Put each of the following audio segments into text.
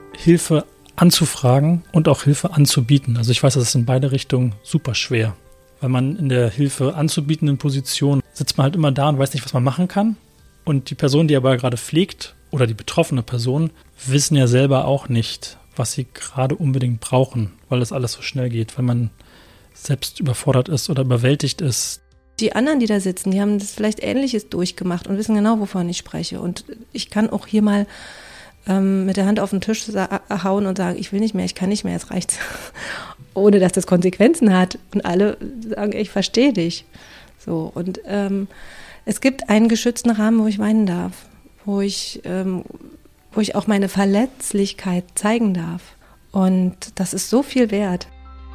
Hilfe anzufragen und auch Hilfe anzubieten. Also ich weiß, das ist in beide Richtungen super schwer, weil man in der Hilfe anzubietenden Position sitzt man halt immer da und weiß nicht, was man machen kann. Und die Person, die aber gerade pflegt oder die betroffene Person, wissen ja selber auch nicht, was sie gerade unbedingt brauchen, weil das alles so schnell geht, weil man selbst überfordert ist oder überwältigt ist. Die anderen, die da sitzen, die haben das vielleicht Ähnliches durchgemacht und wissen genau, wovon ich spreche. Und ich kann auch hier mal mit der Hand auf den Tisch hauen und sagen, ich will nicht mehr, ich kann nicht mehr, jetzt reicht's. Ohne dass das Konsequenzen hat. Und alle sagen, ich verstehe dich. So, und es gibt einen geschützten Rahmen, wo ich weinen darf, wo ich auch meine Verletzlichkeit zeigen darf. Und das ist so viel wert.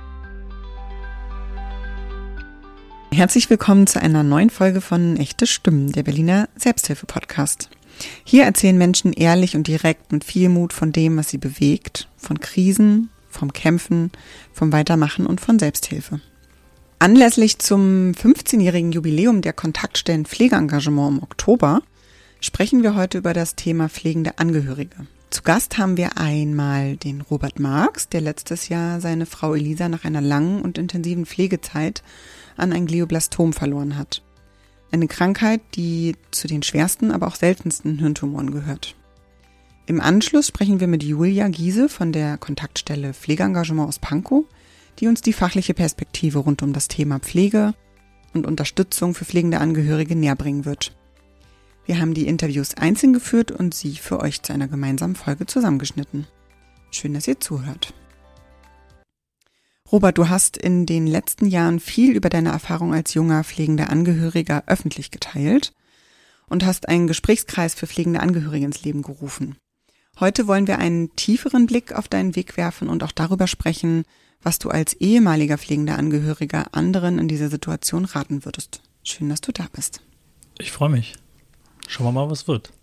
Herzlich willkommen zu einer neuen Folge von Echte Stimmen, der Berliner Selbsthilfe-Podcast. Hier erzählen Menschen ehrlich und direkt mit viel Mut von dem, was sie bewegt, von Krisen, vom Kämpfen, vom Weitermachen und von Selbsthilfe. Anlässlich zum 15-jährigen Jubiläum der Kontaktstellen Pflegeengagement im Oktober sprechen wir heute über das Thema pflegende Angehörige. Zu Gast haben wir einmal den Robert Marx, der letztes Jahr seine Frau Elisa nach einer langen und intensiven Pflegezeit an ein Glioblastom verloren hat. Eine Krankheit, die zu den schwersten, aber auch seltensten Hirntumoren gehört. Im Anschluss sprechen wir mit Julia Giese von der Kontaktstelle Pflegeengagement aus Pankow, die uns die fachliche Perspektive rund um das Thema Pflege und Unterstützung für pflegende Angehörige näherbringen wird. Wir haben die Interviews einzeln geführt und sie für euch zu einer gemeinsamen Folge zusammengeschnitten. Schön, dass ihr zuhört. Robert, du hast in den letzten Jahren viel über deine Erfahrung als junger pflegender Angehöriger öffentlich geteilt und hast einen Gesprächskreis für pflegende Angehörige ins Leben gerufen. Heute wollen wir einen tieferen Blick auf deinen Weg werfen und auch darüber sprechen, was du als ehemaliger pflegender Angehöriger anderen in dieser Situation raten würdest. Schön, dass du da bist. Ich freue mich. Schauen wir mal, was wird.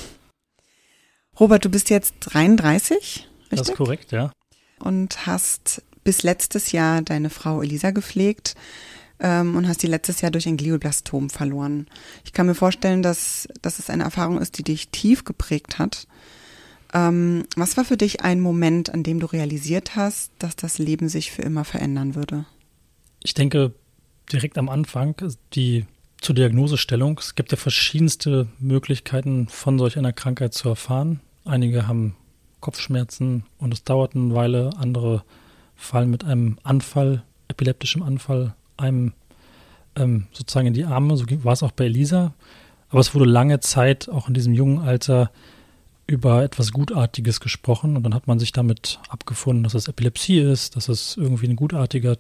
Robert, du bist jetzt 33, richtig? Das ist korrekt, ja. Und hast bis letztes Jahr deine Frau Elisa gepflegt und hast sie letztes Jahr durch ein Glioblastom verloren. Ich kann mir vorstellen, dass es eine Erfahrung ist, die dich tief geprägt hat. Was war für dich ein Moment, an dem du realisiert hast, dass das Leben sich für immer verändern würde? Ich denke, direkt am Anfang, zur Diagnosestellung, es gibt ja verschiedenste Möglichkeiten, von solch einer Krankheit zu erfahren. Einige haben Kopfschmerzen und es dauert eine Weile, andere fallen mit einem Anfall, epileptischem Anfall, einem sozusagen in die Arme. So war es auch bei Elisa. Aber es wurde lange Zeit, auch in diesem jungen Alter, über etwas Gutartiges gesprochen. Und dann hat man sich damit abgefunden, dass es Epilepsie ist, dass es irgendwie ein gutartiges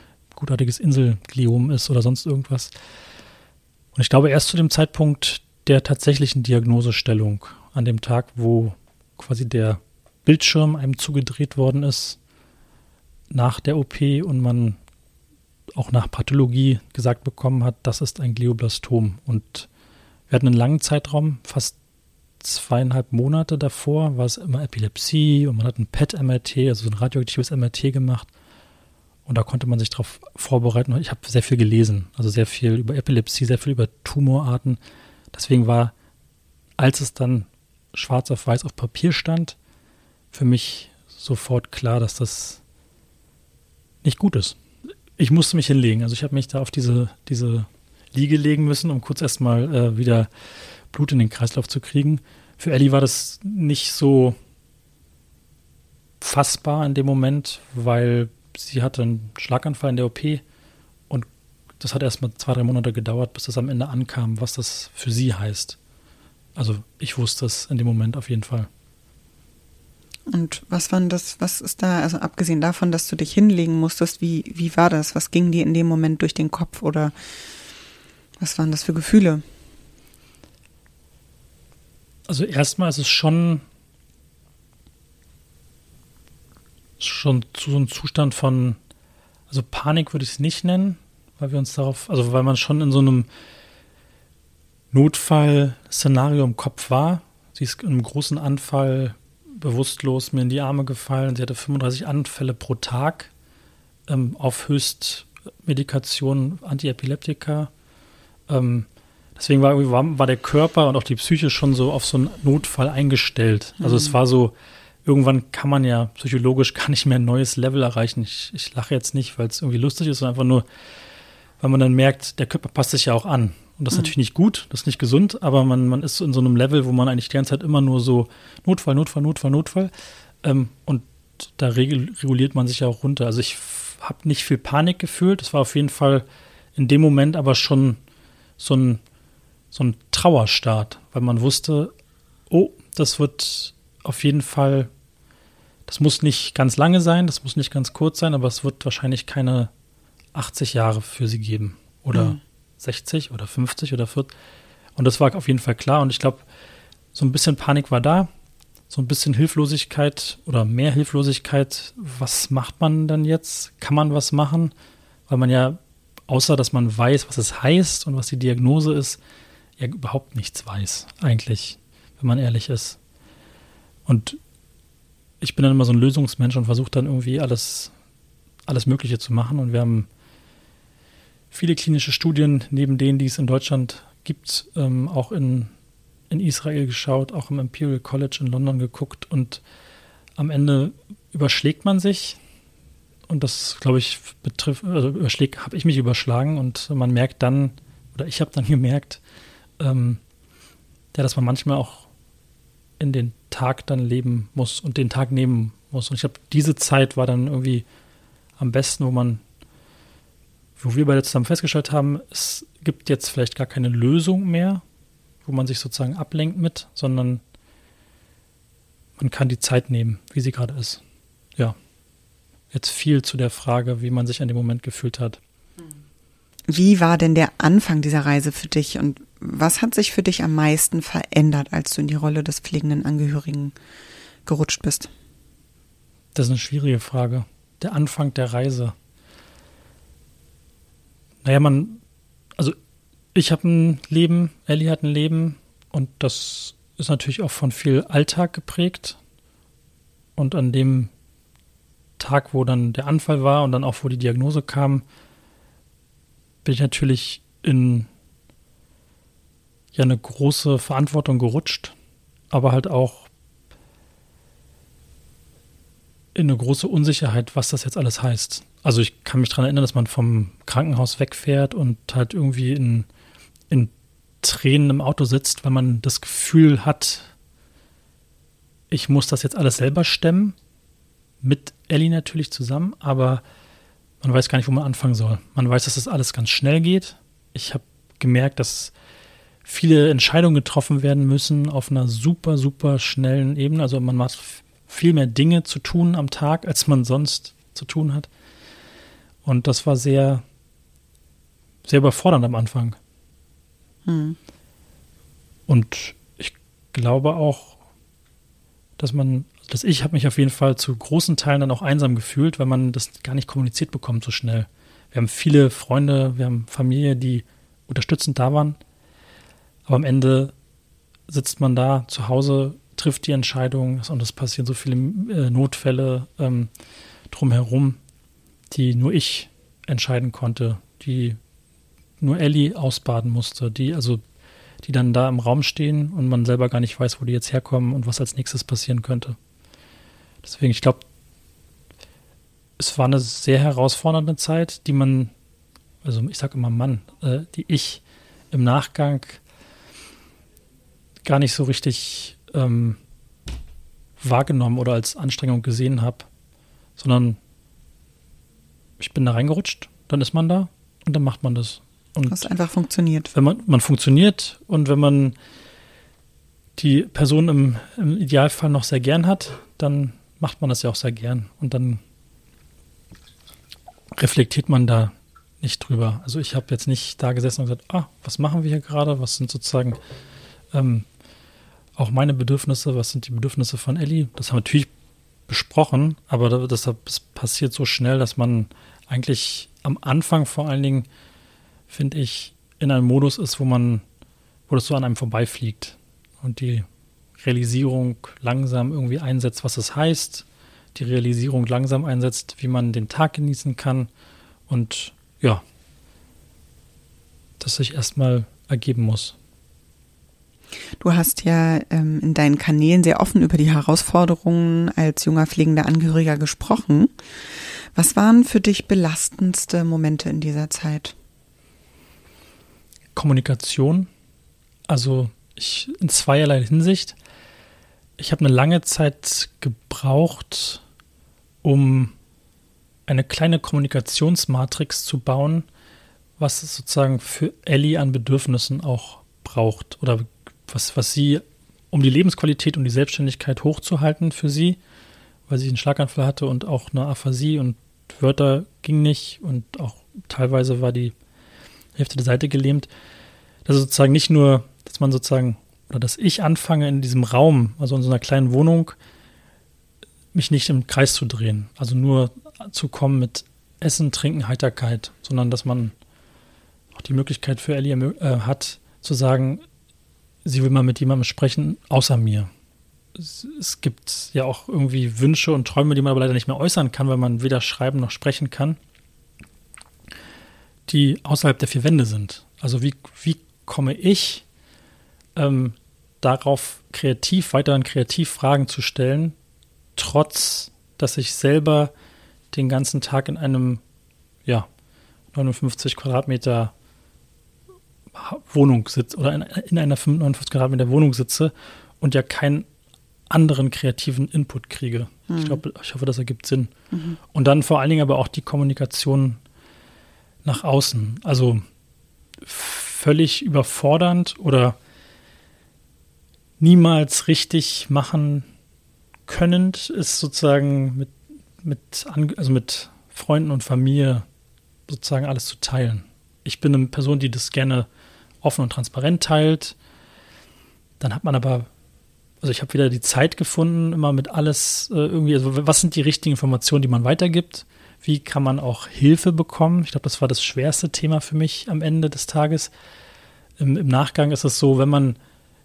Inselgliom ist oder sonst irgendwas. Und ich glaube, erst zu dem Zeitpunkt der tatsächlichen Diagnosestellung, an dem Tag, wo quasi der Bildschirm einem zugedreht worden ist, nach der OP und man auch nach Pathologie gesagt bekommen hat, das ist ein Glioblastom. Und wir hatten einen langen Zeitraum, fast 2,5 Monate davor, war es immer Epilepsie und man hat ein PET-MRT, also ein radioaktives MRT gemacht. Und da konnte man sich darauf vorbereiten. Ich habe sehr viel gelesen, also sehr viel über Epilepsie, sehr viel über Tumorarten. Deswegen war, als es dann schwarz auf weiß auf Papier stand, für mich sofort klar, dass das nicht gut ist. Ich musste mich hinlegen. Also ich habe mich da auf diese Liege legen müssen, um kurz erstmal wieder Blut in den Kreislauf zu kriegen. Für Ellie war das nicht so fassbar in dem Moment, weil sie hatte einen Schlaganfall in der OP und das hat erstmal 2-3 Monate gedauert, bis das am Ende ankam, was das für sie heißt. Also ich wusste es in dem Moment auf jeden Fall. Und was ist da, also abgesehen davon, dass du dich hinlegen musstest, wie war das? Was ging dir in dem Moment durch den Kopf oder was waren das für Gefühle? Also erstmal ist es schon zu so einem Zustand von, also Panik würde ich es nicht nennen, weil weil man schon in so einem Notfallszenario im Kopf war. Sie ist in einem großen Anfall bewusstlos mir in die Arme gefallen. Sie hatte 35 Anfälle pro Tag auf Höchstmedikation, Antiepileptika. Deswegen war der Körper und auch die Psyche schon so auf so einen Notfall eingestellt. Also es war so, irgendwann kann man ja psychologisch gar nicht mehr ein neues Level erreichen. Ich lache jetzt nicht, weil es irgendwie lustig ist, sondern einfach nur, weil man dann merkt, der Körper passt sich ja auch an. Und das ist natürlich nicht gut, das ist nicht gesund, aber man ist so in so einem Level, wo man eigentlich die ganze Zeit immer nur so Notfall. Und da reguliert man sich ja auch runter. Also ich habe nicht viel Panik gefühlt. Das war auf jeden Fall in dem Moment aber schon so ein Trauerstart, weil man wusste, oh, das wird auf jeden Fall, das muss nicht ganz lange sein, das muss nicht ganz kurz sein, aber es wird wahrscheinlich keine 80 Jahre für sie geben oder 60 oder 50 oder 40. Und das war auf jeden Fall klar. Und ich glaube, so ein bisschen Panik war da, so ein bisschen Hilflosigkeit oder mehr Hilflosigkeit. Was macht man denn jetzt? Kann man was machen? Weil man ja, außer dass man weiß, was es heißt und was die Diagnose ist, ja überhaupt nichts weiß, eigentlich, wenn man ehrlich ist. Und ich bin dann immer so ein Lösungsmensch und versuche dann irgendwie alles Mögliche zu machen. Und wir haben viele klinische Studien neben denen, die es in Deutschland gibt, auch in Israel geschaut, auch im Imperial College in London geguckt. Und am Ende überschlägt man sich. Und das, glaube ich, habe ich mich überschlagen. Und man merkt dann, oder ich habe dann gemerkt, dass man manchmal auch in den Tag dann leben muss und den Tag nehmen muss. Und ich glaube, diese Zeit war dann irgendwie am besten, wo wir beide zusammen festgestellt haben, es gibt jetzt vielleicht gar keine Lösung mehr, wo man sich sozusagen ablenkt mit, sondern man kann die Zeit nehmen, wie sie gerade ist. Ja, jetzt viel zu der Frage, wie man sich an dem Moment gefühlt hat. Wie war denn der Anfang dieser Reise für dich und was hat sich für dich am meisten verändert, als du in die Rolle des pflegenden Angehörigen gerutscht bist? Das ist eine schwierige Frage. Der Anfang der Reise. Naja, ich habe ein Leben, Elli hat ein Leben und das ist natürlich auch von viel Alltag geprägt. Und an dem Tag, wo dann der Anfall war und dann auch, wo die Diagnose kam, bin ich natürlich in eine große Verantwortung gerutscht, aber halt auch in eine große Unsicherheit, was das jetzt alles heißt. Also ich kann mich daran erinnern, dass man vom Krankenhaus wegfährt und halt irgendwie in Tränen im Auto sitzt, weil man das Gefühl hat, ich muss das jetzt alles selber stemmen, mit Elli natürlich zusammen, aber man weiß gar nicht, wo man anfangen soll. Man weiß, dass das alles ganz schnell geht. Ich habe gemerkt, dass viele Entscheidungen getroffen werden müssen auf einer super, super schnellen Ebene. Also man hat viel mehr Dinge zu tun am Tag, als man sonst zu tun hat. Und das war sehr, sehr überfordernd am Anfang. Und ich glaube auch, dass ich habe mich auf jeden Fall zu großen Teilen dann auch einsam gefühlt, weil man das gar nicht kommuniziert bekommt so schnell. Wir haben viele Freunde, wir haben Familie, die unterstützend da waren. Aber am Ende sitzt man da zu Hause, trifft die Entscheidung und es passieren so viele Notfälle drumherum, die nur ich entscheiden konnte, die nur Elli ausbaden musste, die dann da im Raum stehen und man selber gar nicht weiß, wo die jetzt herkommen und was als nächstes passieren könnte. Deswegen, ich glaube, es war eine sehr herausfordernde Zeit, ich sage immer die ich im Nachgang gar nicht so richtig wahrgenommen oder als Anstrengung gesehen habe, sondern ich bin da reingerutscht, dann ist man da und dann macht man das. Und das einfach funktioniert. Wenn man funktioniert und wenn man die Person im Idealfall noch sehr gern hat, dann macht man das ja auch sehr gern und dann reflektiert man da nicht drüber. Also ich habe jetzt nicht da gesessen und gesagt, was machen wir hier gerade? Was sind sozusagen auch meine Bedürfnisse? Was sind die Bedürfnisse von Elli? Das haben wir natürlich besprochen, aber das passiert so schnell, dass man eigentlich am Anfang vor allen Dingen, finde ich, in einem Modus ist, wo das so an einem vorbeifliegt und die Realisierung langsam irgendwie einsetzt, was es heißt, die Realisierung langsam einsetzt, wie man den Tag genießen kann und ja, das sich erstmal ergeben muss. Du hast ja in deinen Kanälen sehr offen über die Herausforderungen als junger pflegender Angehöriger gesprochen. Was waren für dich belastendste Momente in dieser Zeit? Kommunikation, also in zweierlei Hinsicht. Ich habe eine lange Zeit gebraucht, um eine kleine Kommunikationsmatrix zu bauen, was es sozusagen für Elli an Bedürfnissen auch braucht oder was sie, um die Lebensqualität und die Selbstständigkeit hochzuhalten für sie, weil sie einen Schlaganfall hatte und auch eine Aphasie und Wörter ging nicht und auch teilweise war die Hälfte der Seite gelähmt. Das ist sozusagen nicht nur, dass man sozusagen, oder dass ich anfange in diesem Raum, also in so einer kleinen Wohnung, mich nicht im Kreis zu drehen. Also nur zu kommen mit Essen, Trinken, Heiterkeit, sondern dass man auch die Möglichkeit für Elli hat, zu sagen, sie will mal mit jemandem sprechen, außer mir. Es gibt ja auch irgendwie Wünsche und Träume, die man aber leider nicht mehr äußern kann, weil man weder schreiben noch sprechen kann, die außerhalb der vier Wände sind. Also wie komme ich darauf weiterhin kreativ Fragen zu stellen, trotz, dass ich selber den ganzen Tag in einem 59 Quadratmeter Wohnung sitze oder in einer 59 Quadratmeter Wohnung sitze und ja keinen anderen kreativen Input kriege. Ich hoffe, das ergibt Sinn. Und dann vor allen Dingen aber auch die Kommunikation nach außen. Also völlig überfordernd oder niemals richtig machen könnend ist sozusagen mit Freunden und Familie sozusagen alles zu teilen. Ich bin eine Person, die das gerne offen und transparent teilt. Dann hat man aber, also ich habe wieder die Zeit gefunden, immer mit alles irgendwie, also was sind die richtigen Informationen, die man weitergibt? Wie kann man auch Hilfe bekommen? Ich glaube, das war das schwerste Thema für mich am Ende des Tages. Im Nachgang ist es so, wenn man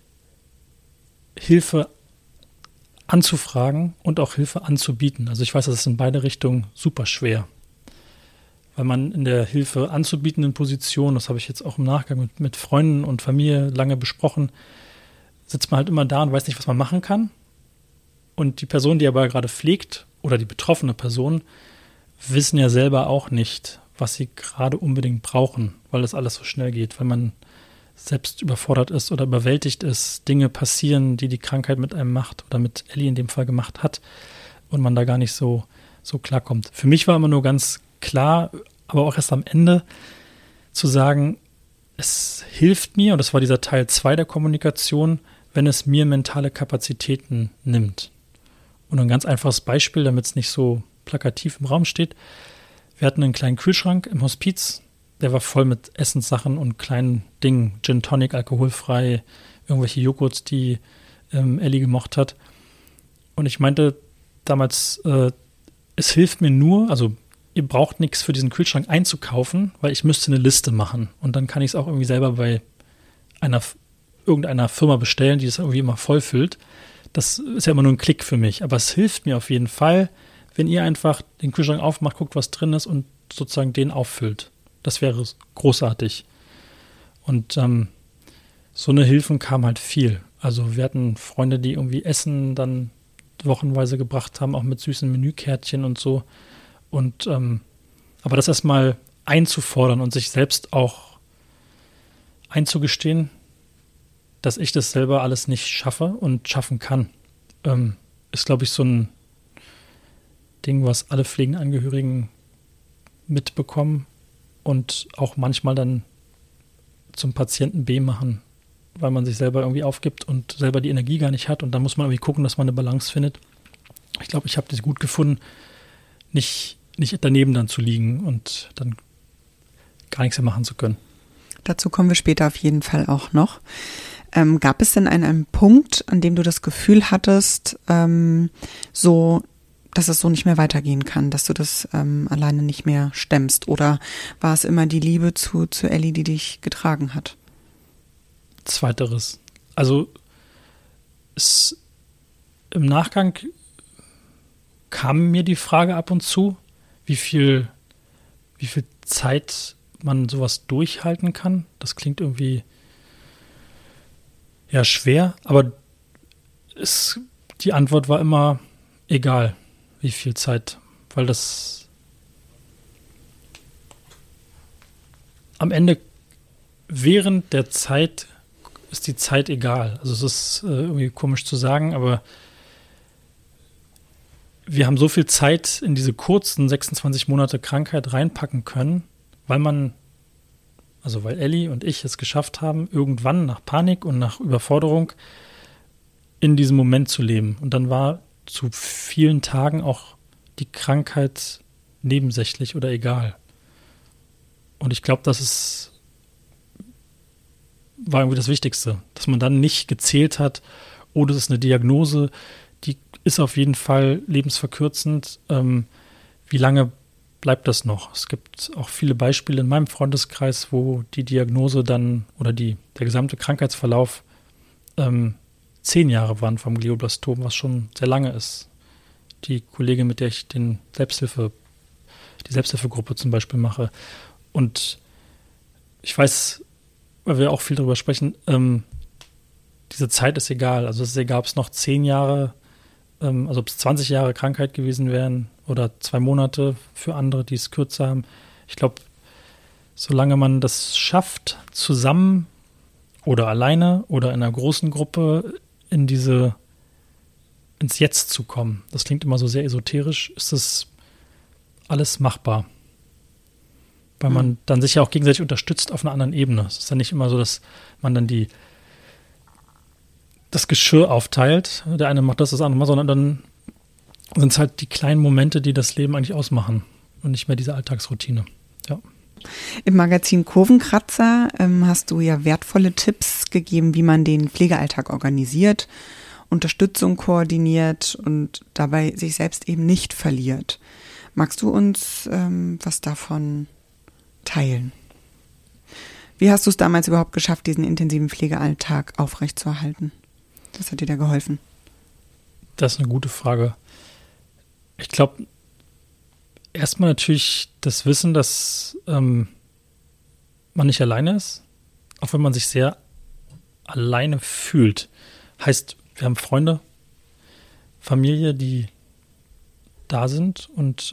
Hilfe anzufragen und auch Hilfe anzubieten. Also ich weiß, das ist in beide Richtungen super schwer. Weil man in der Hilfe anzubietenden Position, das habe ich jetzt auch im Nachgang mit Freunden und Familie lange besprochen, sitzt man halt immer da und weiß nicht, was man machen kann. Und die Person, die aber gerade pflegt oder die betroffene Person, wissen ja selber auch nicht, was sie gerade unbedingt brauchen, weil das alles so schnell geht, weil man selbst überfordert ist oder überwältigt ist, Dinge passieren, die die Krankheit mit einem macht oder mit Elli in dem Fall gemacht hat und man da gar nicht so klarkommt. Für mich war immer nur ganz klar, aber auch erst am Ende zu sagen, es hilft mir, und das war dieser Teil 2 der Kommunikation, wenn es mir mentale Kapazitäten nimmt. Und ein ganz einfaches Beispiel, damit es nicht so plakativ im Raum steht. Wir hatten einen kleinen Kühlschrank im Hospiz, der war voll mit Essenssachen und kleinen Dingen, Gin Tonic, alkoholfrei, irgendwelche Joghurts, die Elli gemocht hat. Und ich meinte damals, es hilft mir nur, also ihr braucht nichts für diesen Kühlschrank einzukaufen, weil ich müsste eine Liste machen. Und dann kann ich es auch irgendwie selber bei irgendeiner Firma bestellen, die das irgendwie immer vollfüllt. Das ist ja immer nur ein Klick für mich. Aber es hilft mir auf jeden Fall, wenn ihr einfach den Kühlschrank aufmacht, guckt, was drin ist und sozusagen den auffüllt. Das wäre großartig. Und so eine Hilfen kam halt viel. Also wir hatten Freunde, die irgendwie Essen dann wochenweise gebracht haben, auch mit süßen Menükärtchen und so. Und aber das erstmal einzufordern und sich selbst auch einzugestehen, dass ich das selber alles nicht schaffe und schaffen kann, ist, glaube ich, so ein Ding, was alle pflegenden Angehörigen mitbekommen und auch manchmal dann zum Patienten B machen, weil man sich selber irgendwie aufgibt und selber die Energie gar nicht hat. Und dann muss man irgendwie gucken, dass man eine Balance findet. Ich glaube, ich habe das gut gefunden, nicht daneben dann zu liegen und dann gar nichts mehr machen zu können. Dazu kommen wir später auf jeden Fall auch noch. Gab es denn einen Punkt, an dem du das Gefühl hattest, so, dass es so nicht mehr weitergehen kann, dass du das alleine nicht mehr stemmst? Oder war es immer die Liebe zu Elli, die dich getragen hat? Zweiteres. Also im Nachgang kam mir die Frage ab und zu, wie viel Zeit man sowas durchhalten kann. Das klingt irgendwie Ja, schwer, aber die Antwort war immer egal, wie viel Zeit, weil das am Ende während der Zeit ist die Zeit egal. Also es ist irgendwie komisch zu sagen, aber wir haben so viel Zeit in diese kurzen 26 Monate Krankheit reinpacken können, weil Elli und ich es geschafft haben, irgendwann nach Panik und nach Überforderung in diesem Moment zu leben. Und dann war zu vielen Tagen auch die Krankheit nebensächlich oder egal. Und ich glaube, war irgendwie das Wichtigste, dass man dann nicht gezählt hat, oh, das ist eine Diagnose, die ist auf jeden Fall lebensverkürzend. Wie lange bleibt das noch? Es gibt auch viele Beispiele in meinem Freundeskreis, wo die Diagnose dann oder der gesamte Krankheitsverlauf 10 Jahre waren vom Glioblastom, was schon sehr lange ist. Die Kollegin, mit der ich die Selbsthilfegruppe zum Beispiel mache. Und ich weiß, weil wir auch viel darüber sprechen, diese Zeit ist egal. Also es ist egal, ob es noch 10 Jahre, also ob es 20 Jahre Krankheit gewesen wären oder 2 Monate für andere, die es kürzer haben. Ich glaube, solange man das schafft, zusammen oder alleine oder in einer großen Gruppe ins Jetzt zu kommen, das klingt immer so sehr esoterisch, ist das alles machbar. Weil man dann sich ja auch gegenseitig unterstützt auf einer anderen Ebene. Es ist dann nicht immer so, dass man dann das Geschirr aufteilt. Der eine macht das andere mal, sondern dann sind es halt die kleinen Momente, die das Leben eigentlich ausmachen und nicht mehr diese Alltagsroutine. Ja. Im Magazin Kurvenkratzer hast du ja wertvolle Tipps gegeben, wie man den Pflegealltag organisiert, Unterstützung koordiniert und dabei sich selbst eben nicht verliert. Magst du uns was davon teilen? Wie hast du es damals überhaupt geschafft, diesen intensiven Pflegealltag aufrechtzuerhalten? Was hat dir da geholfen? Das ist eine gute Frage. Ich glaube, erstmal natürlich das Wissen, dass man nicht alleine ist, auch wenn man sich sehr alleine fühlt. Heißt, wir haben Freunde, Familie, die da sind und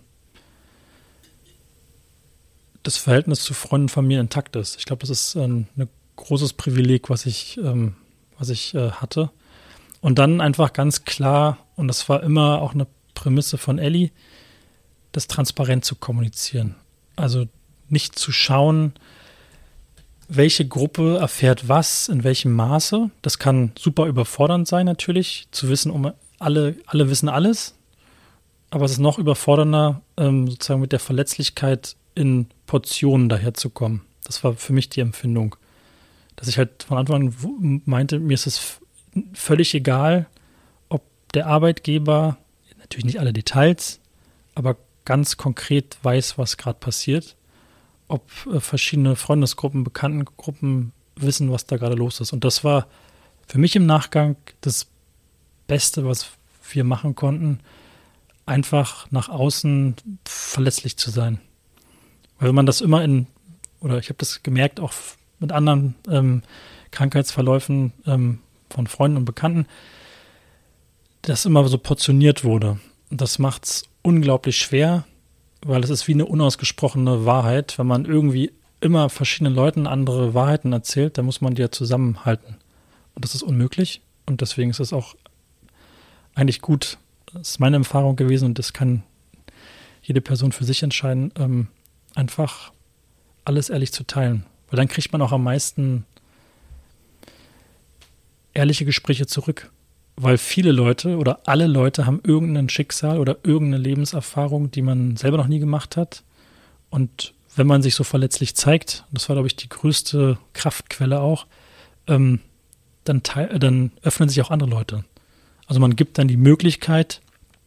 das Verhältnis zu Freunden und Familie intakt ist. Ich glaube, das ist ein großes Privileg, was ich hatte. Und dann einfach ganz klar, und das war immer auch eine Prämisse von Elli, das transparent zu kommunizieren. Also nicht zu schauen, welche Gruppe erfährt was, in welchem Maße. Das kann super überfordernd sein natürlich, zu wissen, alle wissen alles. Aber es ist noch überfordernder, sozusagen mit der Verletzlichkeit in Portionen daherzukommen. Das war für mich die Empfindung. Dass ich halt von Anfang an meinte, mir ist es völlig egal, ob der Arbeitgeber, natürlich nicht alle Details, aber ganz konkret weiß, was gerade passiert. Ob verschiedene Freundesgruppen, Bekanntengruppen wissen, was da gerade los ist. Und das war für mich im Nachgang das Beste, was wir machen konnten, einfach nach außen verletzlich zu sein. Weil wenn man das immer oder ich habe das gemerkt, auch mit anderen Krankheitsverläufen von Freunden und Bekannten, dass immer so portioniert wurde. Und das macht es unglaublich schwer, weil es ist wie eine unausgesprochene Wahrheit. Wenn man irgendwie immer verschiedenen Leuten andere Wahrheiten erzählt, dann muss man die ja zusammenhalten. Und das ist unmöglich. Und deswegen ist es auch eigentlich gut, das ist meine Erfahrung gewesen und das kann jede Person für sich entscheiden, einfach alles ehrlich zu teilen. Weil dann kriegt man auch am meisten ehrliche Gespräche zurück. Weil viele Leute oder alle Leute haben irgendein Schicksal oder irgendeine Lebenserfahrung, die man selber noch nie gemacht hat. Und wenn man sich so verletzlich zeigt, das war, glaube ich, die größte Kraftquelle auch, dann öffnen sich auch andere Leute. Also man gibt dann die Möglichkeit,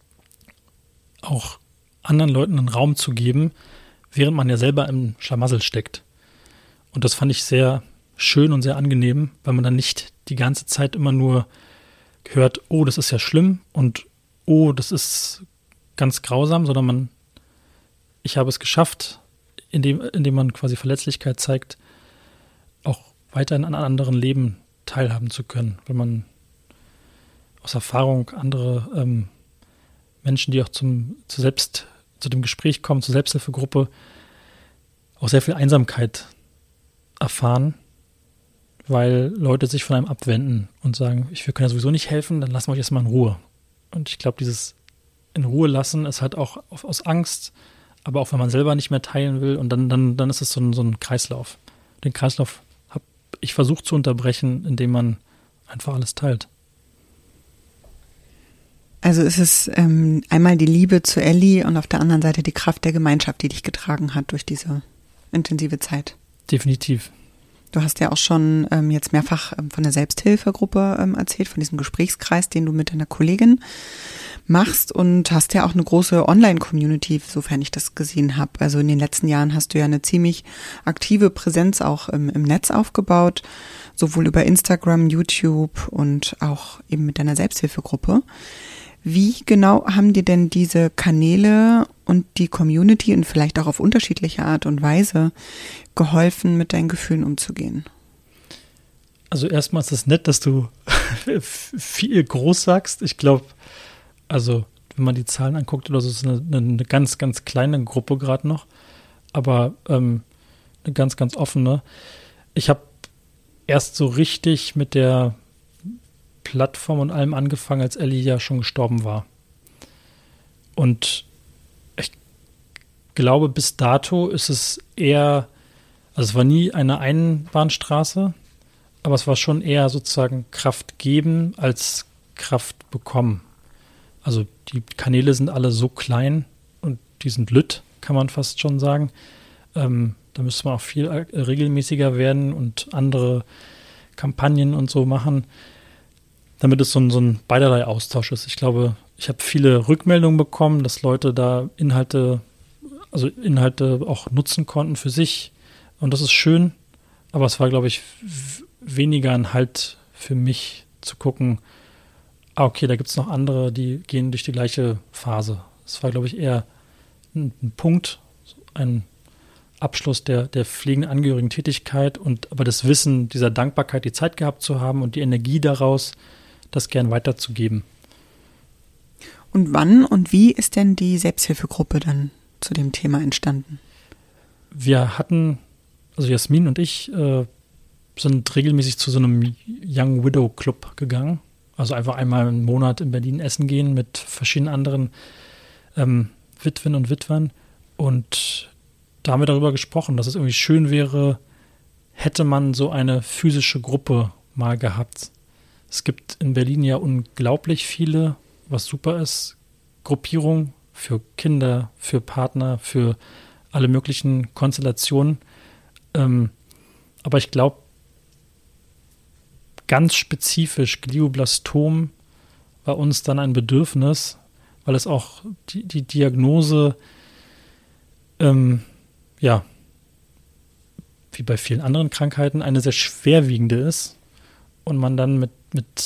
auch anderen Leuten einen Raum zu geben, während man ja selber im Schlamassel steckt. Und das fand ich sehr schön und sehr angenehm, weil man dann nicht die ganze Zeit immer nur hört, oh, das ist ja schlimm und oh, das ist ganz grausam, sondern ich habe es geschafft, indem man quasi Verletzlichkeit zeigt, auch weiterhin an anderen Leben teilhaben zu können, weil man aus Erfahrung andere Menschen, die auch zu dem Gespräch kommen, zur Selbsthilfegruppe, auch sehr viel Einsamkeit erfahren, weil Leute sich von einem abwenden und sagen, wir können ja sowieso nicht helfen, dann lassen wir euch erstmal in Ruhe. Und ich glaube, dieses in Ruhe lassen ist halt auch aus Angst, aber auch wenn man selber nicht mehr teilen will und dann ist es so ein Kreislauf. Den Kreislauf habe ich versucht zu unterbrechen, indem man einfach alles teilt. Also ist es einmal die Liebe zu Elli und auf der anderen Seite die Kraft der Gemeinschaft, die dich getragen hat durch diese intensive Zeit. Definitiv. Du hast ja auch schon jetzt mehrfach von der Selbsthilfegruppe erzählt, von diesem Gesprächskreis, den du mit deiner Kollegin machst und hast ja auch eine große Online-Community, sofern ich das gesehen habe. Also in den letzten Jahren hast du ja eine ziemlich aktive Präsenz auch im Netz aufgebaut, sowohl über Instagram, YouTube und auch eben mit deiner Selbsthilfegruppe. Wie genau haben dir denn diese Kanäle und die Community und vielleicht auch auf unterschiedliche Art und Weise geholfen, mit deinen Gefühlen umzugehen? Also erstmal ist es nett, dass du viel groß sagst. Ich glaube, also wenn man die Zahlen anguckt oder so, ist es eine ganz, ganz kleine Gruppe gerade noch, aber eine ganz, ganz offene. Ich habe erst so richtig mit der Plattform und allem angefangen, als Elli ja schon gestorben war. Und ich glaube, bis dato ist es eher, also es war nie eine Einbahnstraße, aber es war schon eher sozusagen Kraft geben als Kraft bekommen. Also die Kanäle sind alle so klein und die sind lütt, kann man fast schon sagen. Da müsste man auch viel regelmäßiger werden und andere Kampagnen und so machen, damit es so ein beiderlei Austausch ist. Ich glaube, ich habe viele Rückmeldungen bekommen, dass Leute da Inhalte auch nutzen konnten für sich. Und das ist schön, aber es war, glaube ich, weniger ein Halt für mich zu gucken, okay, da gibt es noch andere, die gehen durch die gleiche Phase. Es war, glaube ich, eher ein Punkt, ein Abschluss der pflegenden Angehörigen-Tätigkeit und aber das Wissen dieser Dankbarkeit, die Zeit gehabt zu haben und die Energie daraus, das gern weiterzugeben. Und wann und wie ist denn die Selbsthilfegruppe dann zu dem Thema entstanden? Wir hatten, also Jasmin und ich sind regelmäßig zu so einem Young Widow Club gegangen. Also einfach einmal im Monat in Berlin essen gehen mit verschiedenen anderen Witwen und Witwern. Und da haben wir darüber gesprochen, dass es irgendwie schön wäre, hätte man so eine physische Gruppe mal gehabt. Es gibt in Berlin ja unglaublich viele, was super ist, Gruppierungen für Kinder, für Partner, für alle möglichen Konstellationen. Aber ich glaube, ganz spezifisch Glioblastom war uns dann ein Bedürfnis, weil es auch die Diagnose, wie bei vielen anderen Krankheiten, eine sehr schwerwiegende ist und man dann mit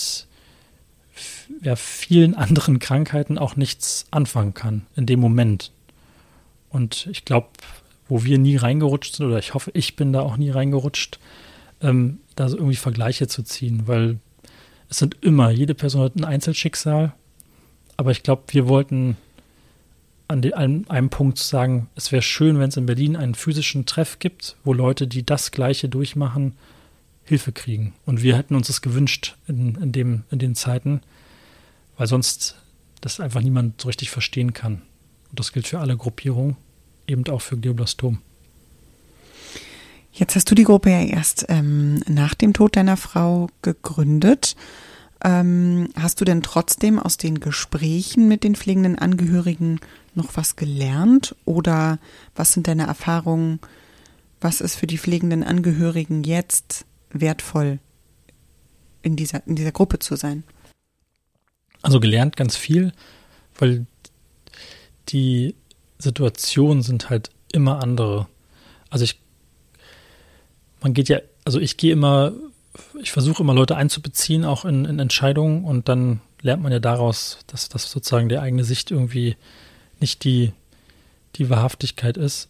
vielen anderen Krankheiten auch nichts anfangen kann in dem Moment. Und ich glaube, wo wir nie reingerutscht sind, oder ich hoffe, ich bin da auch nie reingerutscht, da so irgendwie Vergleiche zu ziehen, weil es sind immer, jede Person hat ein Einzelschicksal, aber ich glaube, wir wollten an einem Punkt sagen, es wäre schön, wenn es in Berlin einen physischen Treff gibt, wo Leute, die das Gleiche durchmachen, Hilfe kriegen. Und wir hätten uns das gewünscht in den Zeiten, weil sonst das einfach niemand so richtig verstehen kann. Und das gilt für alle Gruppierungen, eben auch für Glioblastom. Jetzt hast du die Gruppe ja erst nach dem Tod deiner Frau gegründet. Hast du denn trotzdem aus den Gesprächen mit den pflegenden Angehörigen noch was gelernt? Oder was sind deine Erfahrungen? Was ist für die pflegenden Angehörigen jetzt wertvoll, in dieser Gruppe zu sein? Also gelernt ganz viel, weil die Situationen sind halt immer andere. Also ich versuche immer Leute einzubeziehen, auch in Entscheidungen, und dann lernt man ja daraus, dass das sozusagen der eigene Sicht irgendwie nicht die Wahrhaftigkeit ist.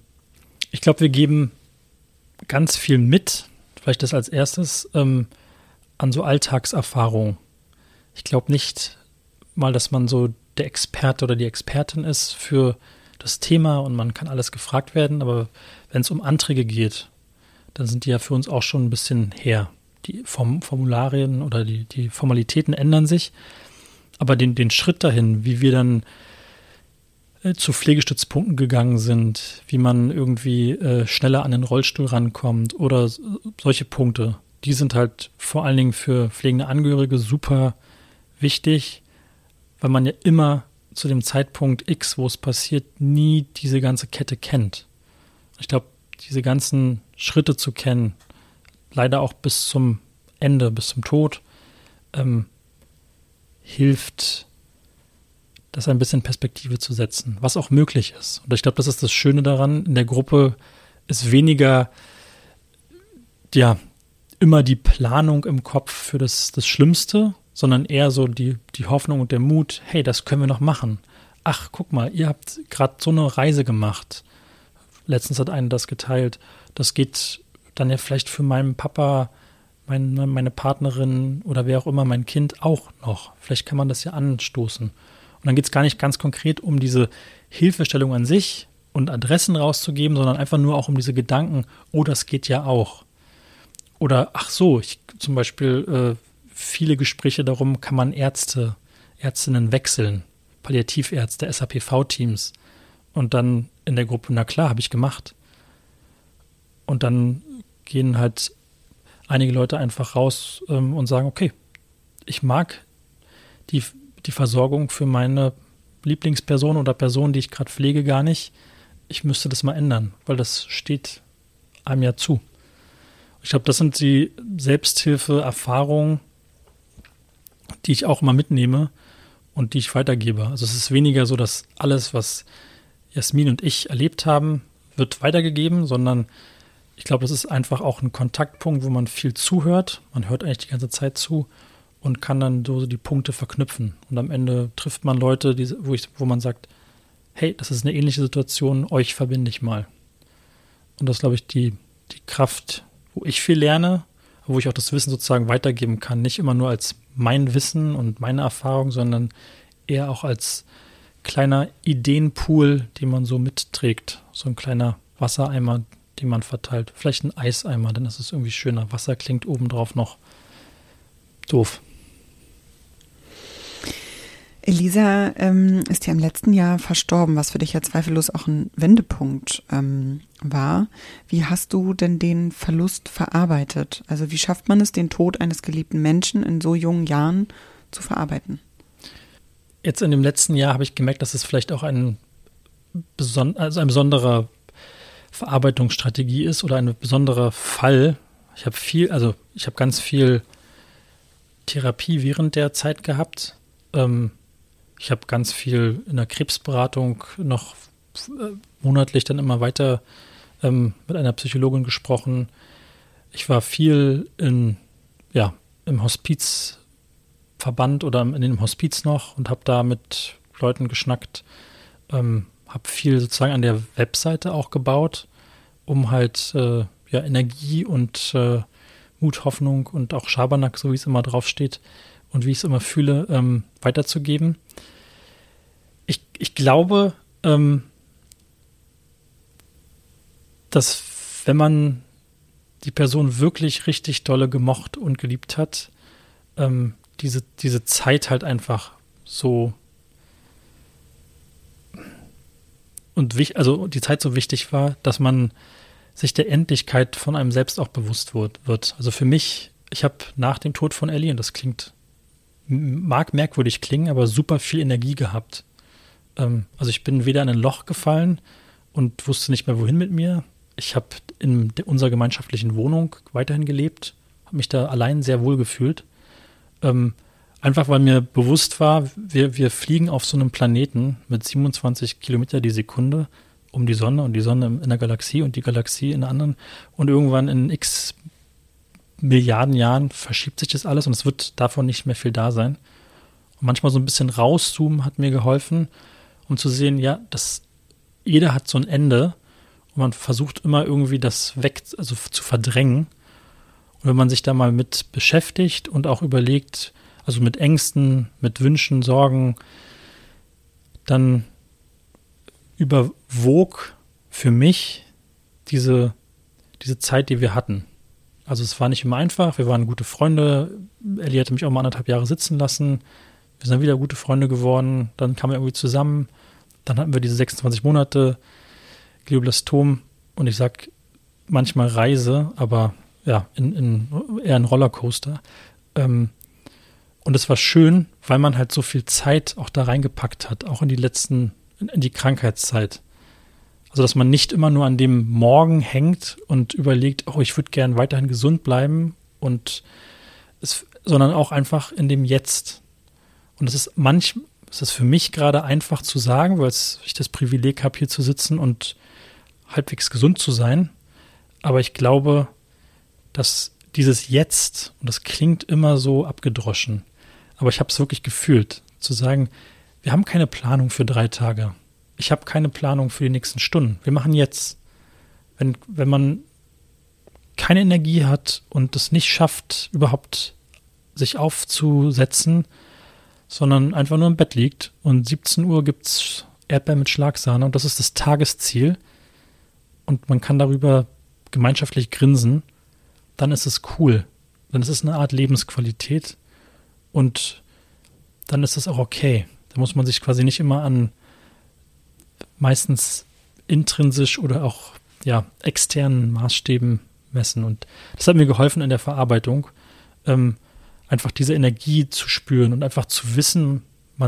Ich glaube, wir geben ganz viel mit, vielleicht das als erstes, an so Alltagserfahrung. Ich glaube nicht mal, dass man so der Experte oder die Expertin ist für das Thema und man kann alles gefragt werden, aber wenn es um Anträge geht, dann sind die ja für uns auch schon ein bisschen her. Die Formularien oder die Formalitäten ändern sich, aber den Schritt dahin, wie wir dann zu Pflegestützpunkten gegangen sind, wie man irgendwie schneller an den Rollstuhl rankommt oder solche Punkte, die sind halt vor allen Dingen für pflegende Angehörige super wichtig, weil man ja immer zu dem Zeitpunkt X, wo es passiert, nie diese ganze Kette kennt. Ich glaube, diese ganzen Schritte zu kennen, leider auch bis zum Ende, bis zum Tod, hilft, das ein bisschen Perspektive zu setzen, was auch möglich ist. Und ich glaube, das ist das Schöne daran, in der Gruppe ist weniger immer die Planung im Kopf für das Schlimmste, sondern eher so die Hoffnung und der Mut, hey, das können wir noch machen. Ach, guck mal, ihr habt gerade so eine Reise gemacht. Letztens hat einer das geteilt. Das geht dann ja vielleicht für meinen Papa, meine Partnerin oder wer auch immer, mein Kind auch noch. Vielleicht kann man das ja anstoßen. Und dann geht es gar nicht ganz konkret um diese Hilfestellung an sich und Adressen rauszugeben, sondern einfach nur auch um diese Gedanken, oh, das geht ja auch. Oder, ach so, zum Beispiel viele Gespräche darum, kann man Ärztinnen wechseln, Palliativärzte, SAPV-Teams. Und dann in der Gruppe, na klar, habe ich gemacht. Und dann gehen halt einige Leute einfach raus und sagen, okay, ich mag die Versorgung für meine Lieblingsperson oder Person, die ich gerade pflege, gar nicht. Ich müsste das mal ändern, weil das steht einem ja zu. Ich glaube, das sind die Selbsthilfe-Erfahrungen, die ich auch immer mitnehme und die ich weitergebe. Also es ist weniger so, dass alles, was Jasmin und ich erlebt haben, wird weitergegeben, sondern ich glaube, das ist einfach auch ein Kontaktpunkt, wo man viel zuhört. Man hört eigentlich die ganze Zeit zu und kann dann so die Punkte verknüpfen. Und am Ende trifft man Leute, wo man sagt, hey, das ist eine ähnliche Situation, euch verbinde ich mal. Und das ist, glaube ich, die Kraft, wo ich viel lerne, wo ich auch das Wissen sozusagen weitergeben kann. Nicht immer nur als mein Wissen und meine Erfahrung, sondern eher auch als kleiner Ideenpool, den man so mitträgt. So ein kleiner Wassereimer, den man verteilt. Vielleicht ein Eiseimer, dann ist es irgendwie schöner. Wasser klingt obendrauf noch doof. Elisa ist ja im letzten Jahr verstorben, was für dich ja zweifellos auch ein Wendepunkt war. Wie hast du denn den Verlust verarbeitet? Also wie schafft man es, den Tod eines geliebten Menschen in so jungen Jahren zu verarbeiten? Jetzt in dem letzten Jahr habe ich gemerkt, dass es vielleicht auch eine besondere Verarbeitungsstrategie ist oder ein besonderer Fall. Ich habe ganz viel Therapie während der Zeit gehabt. Ich habe ganz viel in der Krebsberatung noch monatlich dann immer weiter mit einer Psychologin gesprochen. Ich war viel im Hospizverband oder in dem Hospiz noch und habe da mit Leuten geschnackt. Habe viel sozusagen an der Webseite auch gebaut, um halt Energie und Mut, Hoffnung und auch Schabernack, so wie es immer draufsteht und wie ich es immer fühle, weiterzugeben. Ich glaube, dass wenn man die Person wirklich richtig dolle gemocht und geliebt hat, diese Zeit halt einfach so die Zeit so wichtig war, dass man sich der Endlichkeit von einem selbst auch bewusst wird. Also für mich, ich habe nach dem Tod von Ellie, und das mag merkwürdig klingen, aber super viel Energie gehabt. Also ich bin weder in ein Loch gefallen und wusste nicht mehr, wohin mit mir. Ich habe in unserer gemeinschaftlichen Wohnung weiterhin gelebt, habe mich da allein sehr wohl gefühlt. Einfach weil mir bewusst war, wir fliegen auf so einem Planeten mit 27 Kilometer die Sekunde um die Sonne und die Sonne in der Galaxie und die Galaxie in der anderen. Und irgendwann in x Milliarden Jahren verschiebt sich das alles und es wird davon nicht mehr viel da sein. Und manchmal so ein bisschen rauszoomen hat mir geholfen, um zu sehen, ja, jeder hat so ein Ende und man versucht immer irgendwie das zu verdrängen. Und wenn man sich da mal mit beschäftigt und auch überlegt, also mit Ängsten, mit Wünschen, Sorgen, dann überwog für mich diese Zeit, die wir hatten. Also es war nicht immer einfach, wir waren gute Freunde, Ellie hatte mich auch mal 1,5 Jahre sitzen lassen, wir sind wieder gute Freunde geworden, dann kamen wir irgendwie zusammen, dann hatten wir diese 26 Monate Glioblastom und ich sag manchmal Reise, aber ja, eher ein Rollercoaster. Und es war schön, weil man halt so viel Zeit auch da reingepackt hat, auch in die Krankheitszeit. Also, dass man nicht immer nur an dem Morgen hängt und überlegt, oh, ich würde gern weiterhin gesund bleiben sondern auch einfach in dem Jetzt. Und es ist für mich gerade einfach zu sagen, weil ich das Privileg habe, hier zu sitzen und halbwegs gesund zu sein. Aber ich glaube, dass dieses Jetzt, und das klingt immer so abgedroschen, aber ich habe es wirklich gefühlt, zu sagen, wir haben keine Planung für 3 Tage. Ich habe keine Planung für die nächsten Stunden. Wir machen jetzt. Wenn man keine Energie hat und es nicht schafft, überhaupt sich aufzusetzen, sondern einfach nur im Bett liegt und 17 Uhr gibt es Erdbeeren mit Schlagsahne und das ist das Tagesziel und man kann darüber gemeinschaftlich grinsen, dann ist es cool. Dann ist es eine Art Lebensqualität und dann ist es auch okay. Da muss man sich quasi nicht immer an meistens intrinsisch oder auch externen Maßstäben messen. Und das hat mir geholfen in der Verarbeitung, einfach diese Energie zu spüren und einfach zu wissen,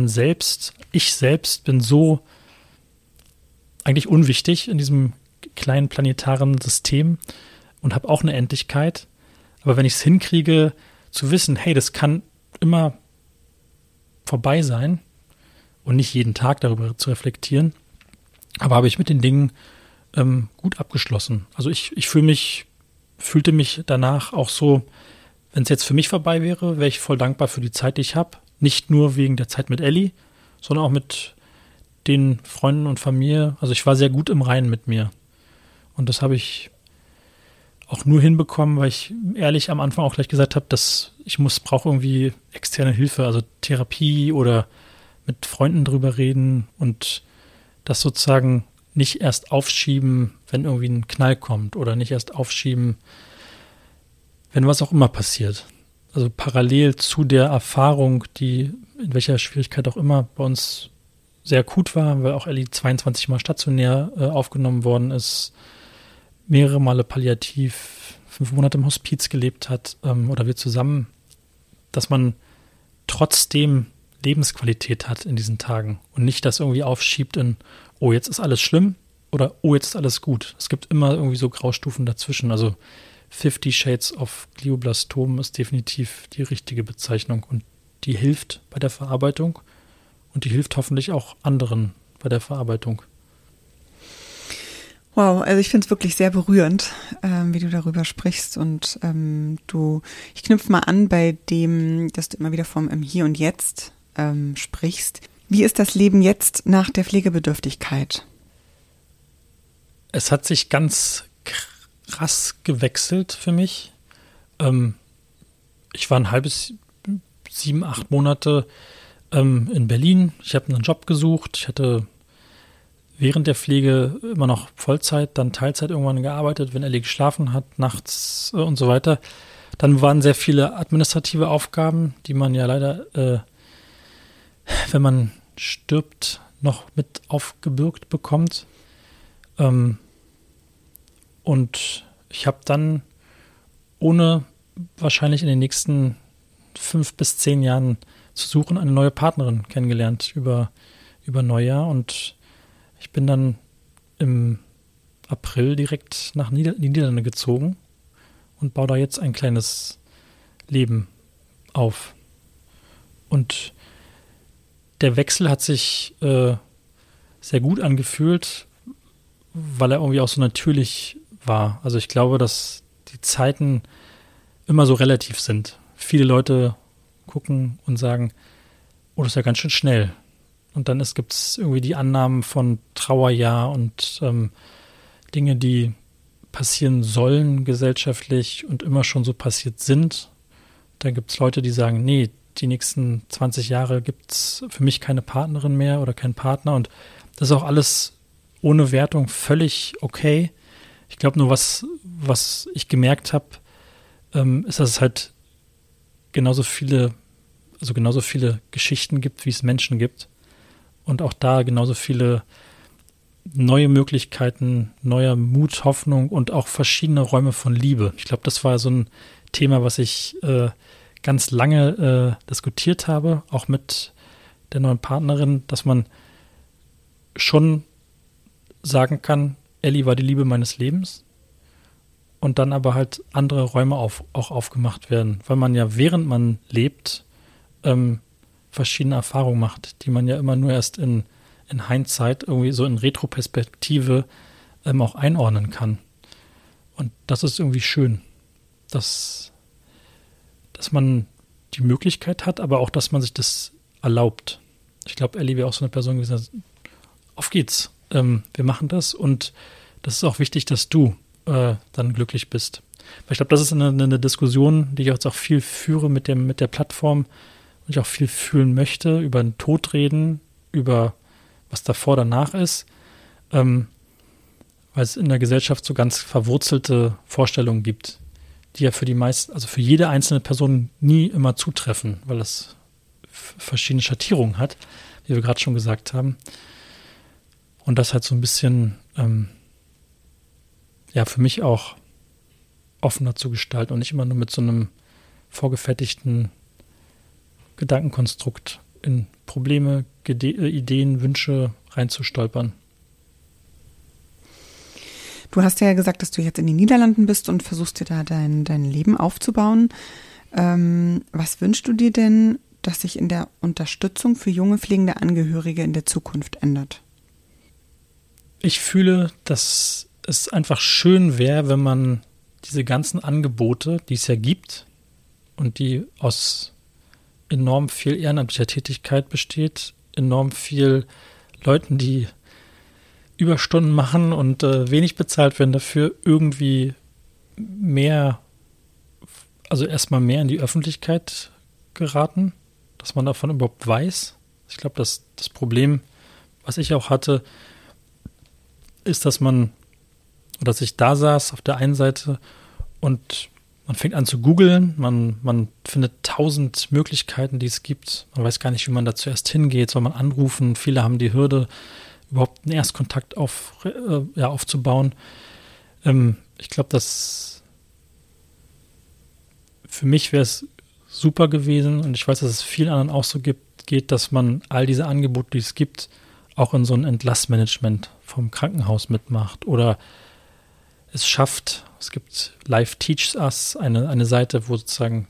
ich selbst bin so eigentlich unwichtig in diesem kleinen planetaren System und habe auch eine Endlichkeit. Aber wenn ich es hinkriege, zu wissen, hey, das kann immer vorbei sein und nicht jeden Tag darüber zu reflektieren, aber habe ich mit den Dingen gut abgeschlossen. Also ich fühlte mich danach auch so, wenn es jetzt für mich vorbei wäre ich voll dankbar für die Zeit, die ich habe. Nicht nur wegen der Zeit mit Ellie, sondern auch mit den Freunden und Familie. Also ich war sehr gut im Reinen mit mir. Und das habe ich auch nur hinbekommen, weil ich ehrlich am Anfang auch gleich gesagt habe, dass brauche irgendwie externe Hilfe, also Therapie oder mit Freunden drüber reden und das sozusagen nicht erst aufschieben, wenn irgendwie ein Knall kommt oder nicht erst aufschieben, wenn was auch immer passiert. Also parallel zu der Erfahrung, die in welcher Schwierigkeit auch immer bei uns sehr akut war, weil auch Ellie 22 Mal stationär aufgenommen worden ist, mehrere Male palliativ, 5 Monate im Hospiz gelebt hat oder wir zusammen, dass man trotzdem Lebensqualität hat in diesen Tagen und nicht das irgendwie aufschiebt in, oh, jetzt ist alles schlimm oder oh, jetzt ist alles gut. Es gibt immer irgendwie so Graustufen dazwischen. Also 50 Shades of Glioblastom ist definitiv die richtige Bezeichnung und die hilft bei der Verarbeitung und die hilft hoffentlich auch anderen bei der Verarbeitung. Wow, also ich finde es wirklich sehr berührend, wie du darüber sprichst und ich knüpfe mal an bei dem, dass du immer wieder vom Hier und Jetzt sprichst. Wie ist das Leben jetzt nach der Pflegebedürftigkeit? Es hat sich ganz krass gewechselt für mich. Ich war ein halbes 7, 8 Monate in Berlin. Ich habe einen Job gesucht. Ich hatte während der Pflege immer noch Vollzeit, dann Teilzeit irgendwann gearbeitet, wenn Ellie geschlafen hat, nachts und so weiter. Dann waren sehr viele administrative Aufgaben, die man ja leider, wenn man stirbt, noch mit aufgebürgt bekommt. Und ich habe dann, ohne wahrscheinlich in den nächsten 5 bis 10 Jahren zu suchen, eine neue Partnerin kennengelernt über Neujahr. Und ich bin dann im April direkt nach die Niederlande gezogen und baue da jetzt ein kleines Leben auf. Und der Wechsel hat sich sehr gut angefühlt, weil er irgendwie auch so natürlich war. Also ich glaube, dass die Zeiten immer so relativ sind. Viele Leute gucken und sagen, oh, das ist ja ganz schön schnell. Und dann gibt es irgendwie die Annahmen von Trauerjahr und Dinge, die passieren sollen gesellschaftlich und immer schon so passiert sind. Da gibt es Leute, die sagen, nee, die nächsten 20 Jahre gibt es für mich keine Partnerin mehr oder keinen Partner. Und das ist auch alles ohne Wertung völlig okay. Ich glaube nur, was ich gemerkt habe, ist, dass es halt genauso viele Geschichten gibt, wie es Menschen gibt. Und auch da genauso viele neue Möglichkeiten, neuer Mut, Hoffnung und auch verschiedene Räume von Liebe. Ich glaube, das war so ein Thema, was ich ganz lange diskutiert habe, auch mit der neuen Partnerin, dass man schon sagen kann, Ellie war die Liebe meines Lebens und dann aber halt andere Räume auch aufgemacht werden, weil man ja, während man lebt, verschiedene Erfahrungen macht, die man ja immer nur erst in Hindsight, irgendwie so in Retroperspektive auch einordnen kann. Und das ist irgendwie schön, dass man die Möglichkeit hat, aber auch, dass man sich das erlaubt. Ich glaube, Ellie wäre auch so eine Person gewesen, auf geht's, wir machen das und das ist auch wichtig, dass du dann glücklich bist. Weil ich glaube, das ist eine Diskussion, die ich jetzt auch viel führe mit der Plattform und ich auch viel fühlen möchte, über den Tod reden, über was davor, danach ist, weil es in der Gesellschaft so ganz verwurzelte Vorstellungen gibt, die ja für die meisten, also für jede einzelne Person nie immer zutreffen, weil es verschiedene Schattierungen hat, wie wir gerade schon gesagt haben. Und das halt so ein bisschen, für mich auch offener zu gestalten und nicht immer nur mit so einem vorgefertigten Gedankenkonstrukt in Probleme, Ideen, Wünsche reinzustolpern. Du hast ja gesagt, dass du jetzt in den Niederlanden bist und versuchst dir da dein Leben aufzubauen. Was wünschst du dir denn, dass sich in der Unterstützung für junge pflegende Angehörige in der Zukunft ändert? Ich fühle, dass es einfach schön wäre, wenn man diese ganzen Angebote, die es ja gibt und die aus enorm viel ehrenamtlicher Tätigkeit besteht, enorm viel Leuten, die Überstunden machen und wenig bezahlt werden dafür, irgendwie mehr, also erstmal mehr in die Öffentlichkeit geraten, dass man davon überhaupt weiß. Ich glaube, dass das Problem, was ich auch hatte, ist, dass ich da saß auf der einen Seite und man fängt an zu googeln, man findet 1000 Möglichkeiten, die es gibt. Man weiß gar nicht, wie man da zuerst hingeht, soll man anrufen. Viele haben die Hürde, überhaupt einen Erstkontakt aufzubauen. Ich glaube, dass für mich wäre es super gewesen und ich weiß, dass es vielen anderen auch so geht, dass man all diese Angebote, die es gibt, auch in so ein Entlassmanagement vom Krankenhaus mitmacht oder es schafft. Es gibt Life Teaches Us, eine Seite, wo sozusagen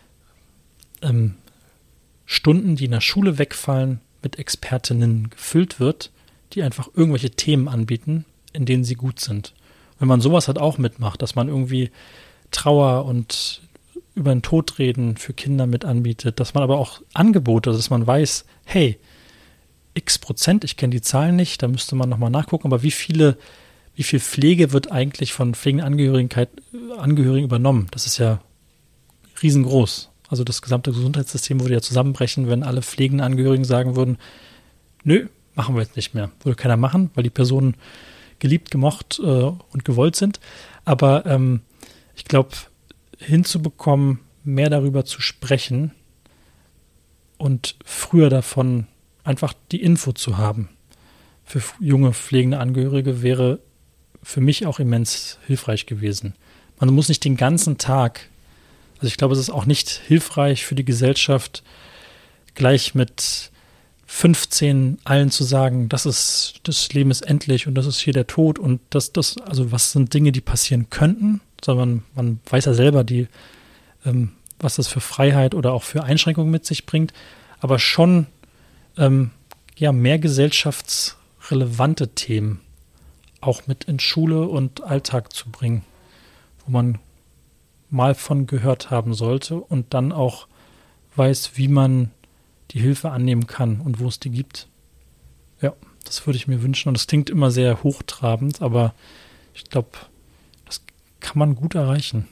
Stunden, die in der Schule wegfallen, mit Expertinnen gefüllt wird, die einfach irgendwelche Themen anbieten, in denen sie gut sind. Wenn man sowas halt auch mitmacht, dass man irgendwie Trauer und über den Tod reden für Kinder mit anbietet, dass man aber auch Angebote, dass man weiß, hey, x%, ich kenne die Zahlen nicht, da müsste man nochmal nachgucken, aber wie viel Pflege wird eigentlich von pflegenden Angehörigen übernommen? Das ist ja riesengroß. Also das gesamte Gesundheitssystem würde ja zusammenbrechen, wenn alle pflegenden Angehörigen sagen würden, nö, machen wir jetzt nicht mehr. Würde keiner machen, weil die Personen geliebt, gemocht und gewollt sind. Aber ich glaube, hinzubekommen, mehr darüber zu sprechen und früher davon einfach die Info zu haben für junge pflegende Angehörige wäre für mich auch immens hilfreich gewesen. Man muss nicht den ganzen Tag, also ich glaube, es ist auch nicht hilfreich für die Gesellschaft, gleich mit 15 allen zu sagen, das Leben ist endlich und das ist hier der Tod und also was sind Dinge, die passieren könnten, sondern man weiß ja selber, was das für Freiheit oder auch für Einschränkungen mit sich bringt, aber schon mehr gesellschaftsrelevante Themen auch mit in Schule und Alltag zu bringen, wo man mal von gehört haben sollte und dann auch weiß, wie man die Hilfe annehmen kann und wo es die gibt. Ja, das würde ich mir wünschen und das klingt immer sehr hochtrabend, aber ich glaube, das kann man gut erreichen.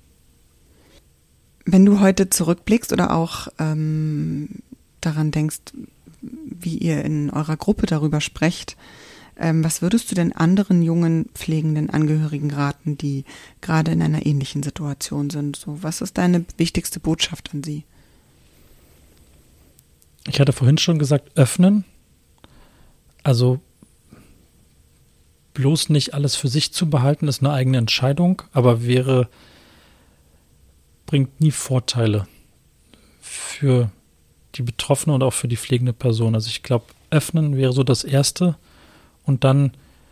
Wenn du heute zurückblickst oder auch daran denkst, wie ihr in eurer Gruppe darüber sprecht, was würdest du denn anderen jungen pflegenden Angehörigen raten, die gerade in einer ähnlichen Situation sind? So, was ist deine wichtigste Botschaft an sie? Ich hatte vorhin schon gesagt, öffnen. Also bloß nicht alles für sich zu behalten, ist eine eigene Entscheidung, aber bringt nie Vorteile für die Betroffene und auch für die pflegende Person. Also ich glaube, öffnen wäre so das Erste und dann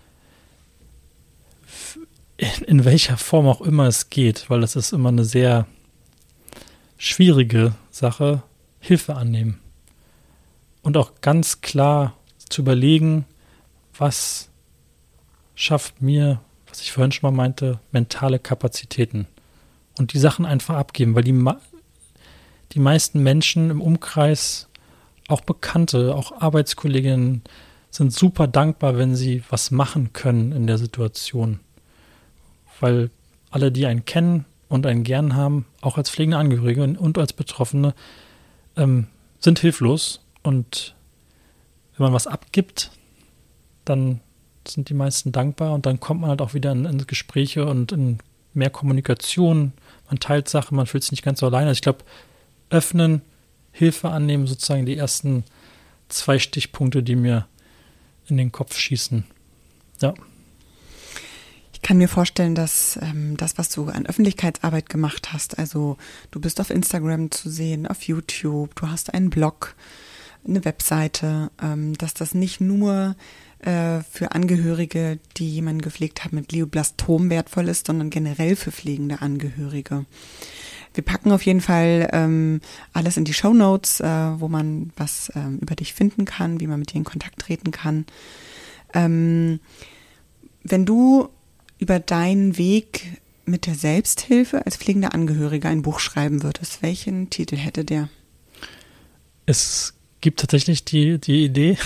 in welcher Form auch immer es geht, weil das ist immer eine sehr schwierige Sache, Hilfe annehmen. Und auch ganz klar zu überlegen, was schafft mir, was ich vorhin schon mal meinte, mentale Kapazitäten. Und die Sachen einfach abgeben, weil die meisten Menschen im Umkreis, auch Bekannte, auch Arbeitskolleginnen, sind super dankbar, wenn sie was machen können in der Situation. Weil alle, die einen kennen und einen gern haben, auch als pflegende Angehörige und als Betroffene, sind hilflos. Und wenn man was abgibt, dann sind die meisten dankbar und dann kommt man halt auch wieder in Gespräche und in mehr Kommunikation. Man teilt Sachen, man fühlt sich nicht ganz so alleine. Also ich glaube, öffnen, Hilfe annehmen, sozusagen die ersten 2 Stichpunkte, die mir in den Kopf schießen. Ja. Ich kann mir vorstellen, dass das, was du an Öffentlichkeitsarbeit gemacht hast, also du bist auf Instagram zu sehen, auf YouTube, du hast einen Blog, eine Webseite, dass das nicht nur für Angehörige, die jemanden gepflegt haben mit Glioblastom wertvoll ist, sondern generell für pflegende Angehörige. Wir packen auf jeden Fall alles in die Shownotes, wo man was über dich finden kann, wie man mit dir in Kontakt treten kann. Wenn du über deinen Weg mit der Selbsthilfe als pflegender Angehöriger ein Buch schreiben würdest, welchen Titel hätte der? Es gibt tatsächlich die Idee,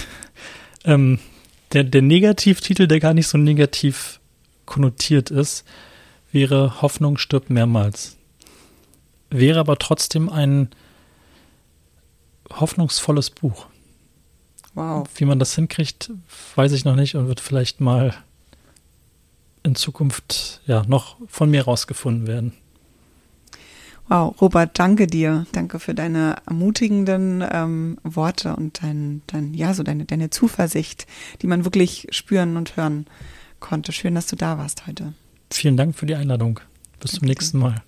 der Negativtitel, der gar nicht so negativ konnotiert ist, wäre Hoffnung stirbt mehrmals. Wäre aber trotzdem ein hoffnungsvolles Buch. Wow. Wie man das hinkriegt, weiß ich noch nicht und wird vielleicht mal in Zukunft noch von mir rausgefunden werden. Wow, Robert, danke dir. Danke für deine ermutigenden Worte und deine Zuversicht, die man wirklich spüren und hören konnte. Schön, dass du da warst heute. Vielen Dank für die Einladung. Bis zum nächsten Mal.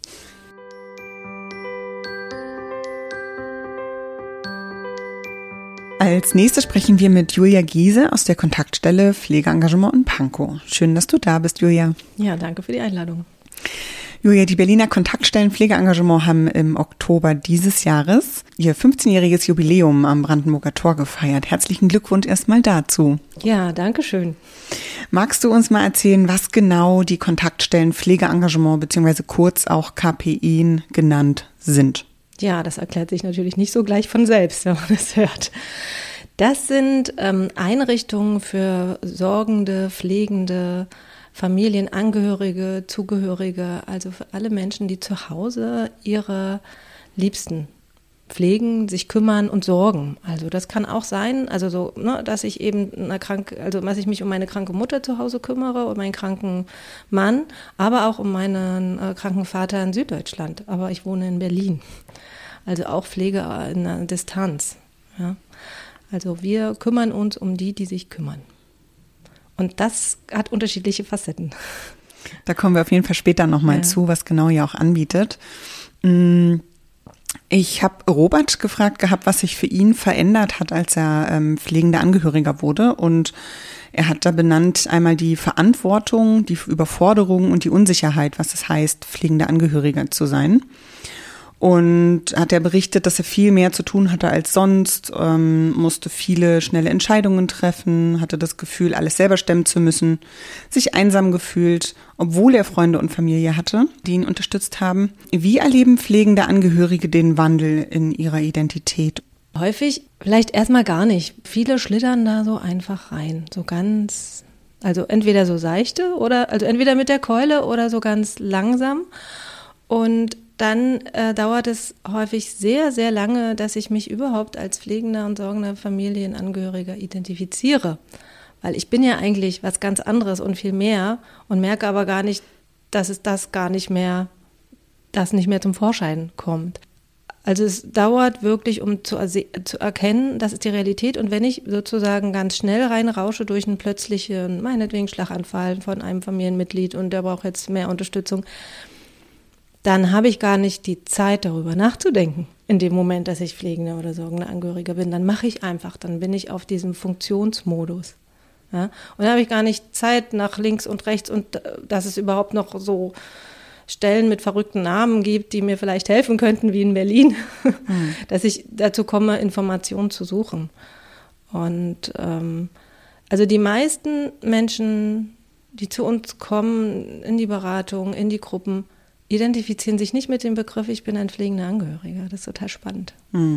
Als nächstes sprechen wir mit Julia Giese aus der Kontaktstelle Pflegeengagement in Pankow. Schön, dass du da bist, Julia. Ja, danke für die Einladung. Julia, die Berliner Kontaktstellen Pflegeengagement haben im Oktober dieses Jahres ihr 15-jähriges Jubiläum am Brandenburger Tor gefeiert. Herzlichen Glückwunsch erstmal dazu. Ja, danke schön. Magst du uns mal erzählen, was genau die Kontaktstellen Pflegeengagement bzw. kurz auch KPI genannt sind? Ja, das erklärt sich natürlich nicht so gleich von selbst, wenn man das hört. Das sind Einrichtungen für sorgende, pflegende Familienangehörige, Zugehörige, also für alle Menschen, die zu Hause ihre Liebsten pflegen, sich kümmern und sorgen. Also das kann auch sein, also so, dass ich eben dass ich mich um meine kranke Mutter zu Hause kümmere, um meinen kranken Mann, aber auch um meinen kranken Vater in Süddeutschland. Aber ich wohne in Berlin. Also auch Pflege in einer Distanz. Ja. Also wir kümmern uns um die sich kümmern. Und das hat unterschiedliche Facetten. Da kommen wir auf jeden Fall später nochmal zu, was genau ihr auch anbietet. Ich habe Robert gefragt gehabt, was sich für ihn verändert hat, als er pflegender Angehöriger wurde. Und er hat da benannt einmal die Verantwortung, die Überforderung und die Unsicherheit, was es heißt, pflegender Angehöriger zu sein. Und hat er berichtet, dass er viel mehr zu tun hatte als sonst, musste viele schnelle Entscheidungen treffen, hatte das Gefühl, alles selber stemmen zu müssen, sich einsam gefühlt, obwohl er Freunde und Familie hatte, die ihn unterstützt haben. Wie erleben pflegende Angehörige den Wandel in ihrer Identität? Häufig vielleicht erstmal gar nicht. Viele schlittern da so einfach rein, so ganz Also entweder so seichte also entweder mit der Keule oder so ganz langsam. Und dann dauert es häufig sehr, sehr lange, dass ich mich überhaupt als pflegender und sorgender Familienangehöriger identifiziere. Weil ich bin ja eigentlich was ganz anderes und viel mehr und merke aber gar nicht, dass es das nicht mehr zum Vorschein kommt. Also es dauert wirklich, um zu erkennen, das ist die Realität. Und wenn ich sozusagen ganz schnell reinrausche durch einen plötzlichen, meinetwegen Schlaganfall von einem Familienmitglied und der braucht jetzt mehr Unterstützung, dann habe ich gar nicht die Zeit, darüber nachzudenken. In dem Moment, dass ich pflegender oder sorgender Angehöriger bin, dann mache ich einfach, dann bin ich auf diesem Funktionsmodus. Ja? Und dann habe ich gar nicht Zeit nach links und rechts und dass es überhaupt noch so Stellen mit verrückten Namen gibt, die mir vielleicht helfen könnten, wie in Berlin, dass ich dazu komme, Informationen zu suchen. Und also die meisten Menschen, die zu uns kommen, in die Beratung, in die Gruppen, identifizieren sich nicht mit dem Begriff, ich bin ein pflegender Angehöriger. Das ist total spannend.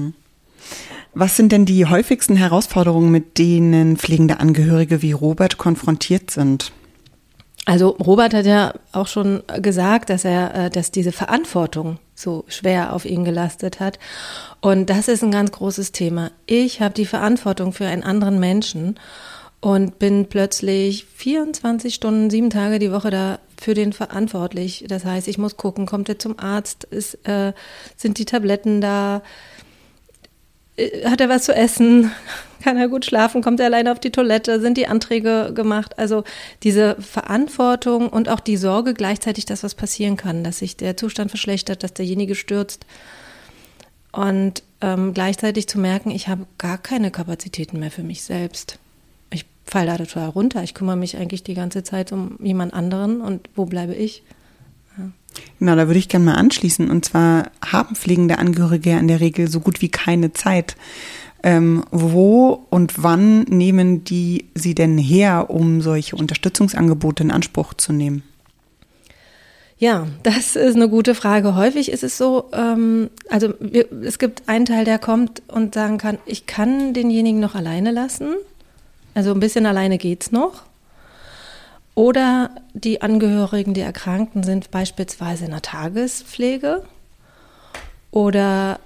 Was sind denn die häufigsten Herausforderungen, mit denen pflegende Angehörige wie Robert konfrontiert sind? Also Robert hat ja auch schon gesagt, dass diese Verantwortung so schwer auf ihn gelastet hat. Und das ist ein ganz großes Thema. Ich habe die Verantwortung für einen anderen Menschen und bin plötzlich 24 Stunden, 7 Tage die Woche da für den verantwortlich. Das heißt, ich muss gucken, kommt er zum Arzt, sind die Tabletten da, hat er was zu essen, kann er gut schlafen, kommt er alleine auf die Toilette, sind die Anträge gemacht. Also diese Verantwortung und auch die Sorge gleichzeitig, dass was passieren kann, dass sich der Zustand verschlechtert, dass derjenige stürzt. Und gleichzeitig zu merken, ich habe gar keine Kapazitäten mehr für mich selbst. Ich falle da total runter. Ich kümmere mich eigentlich die ganze Zeit um jemand anderen und wo bleibe ich? Ja. Genau, da würde ich gerne mal anschließen. Und zwar haben pflegende Angehörige ja in der Regel so gut wie keine Zeit. Wo und wann nehmen die sie denn her, um solche Unterstützungsangebote in Anspruch zu nehmen? Ja, das ist eine gute Frage. Häufig ist es so, es gibt einen Teil, der kommt und sagen kann, ich kann denjenigen noch alleine lassen. Also ein bisschen alleine geht's noch. Oder die Angehörigen, die Erkrankten sind beispielsweise in der Tagespflege oder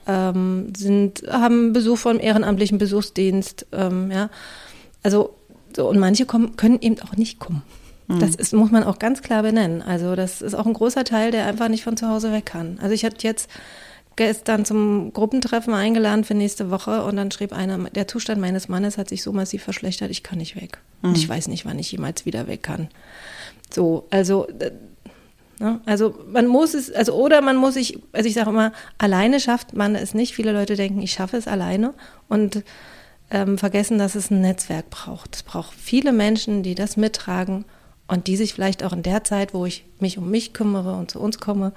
haben Besuch vom ehrenamtlichen Besuchsdienst. Also so, und manche können eben auch nicht kommen. Das muss man auch ganz klar benennen. Also das ist auch ein großer Teil, der einfach nicht von zu Hause weg kann. Also ich hatte jetzt gestern zum Gruppentreffen eingeladen für nächste Woche und dann schrieb einer, der Zustand meines Mannes hat sich so massiv verschlechtert, ich kann nicht weg. Und ich weiß nicht, wann ich jemals wieder weg kann. So, also ich sage immer, alleine schafft man es nicht. Viele Leute denken, ich schaffe es alleine und vergessen, dass es ein Netzwerk braucht. Es braucht viele Menschen, die das mittragen und die sich vielleicht auch in der Zeit, wo ich mich um mich kümmere und zu uns komme,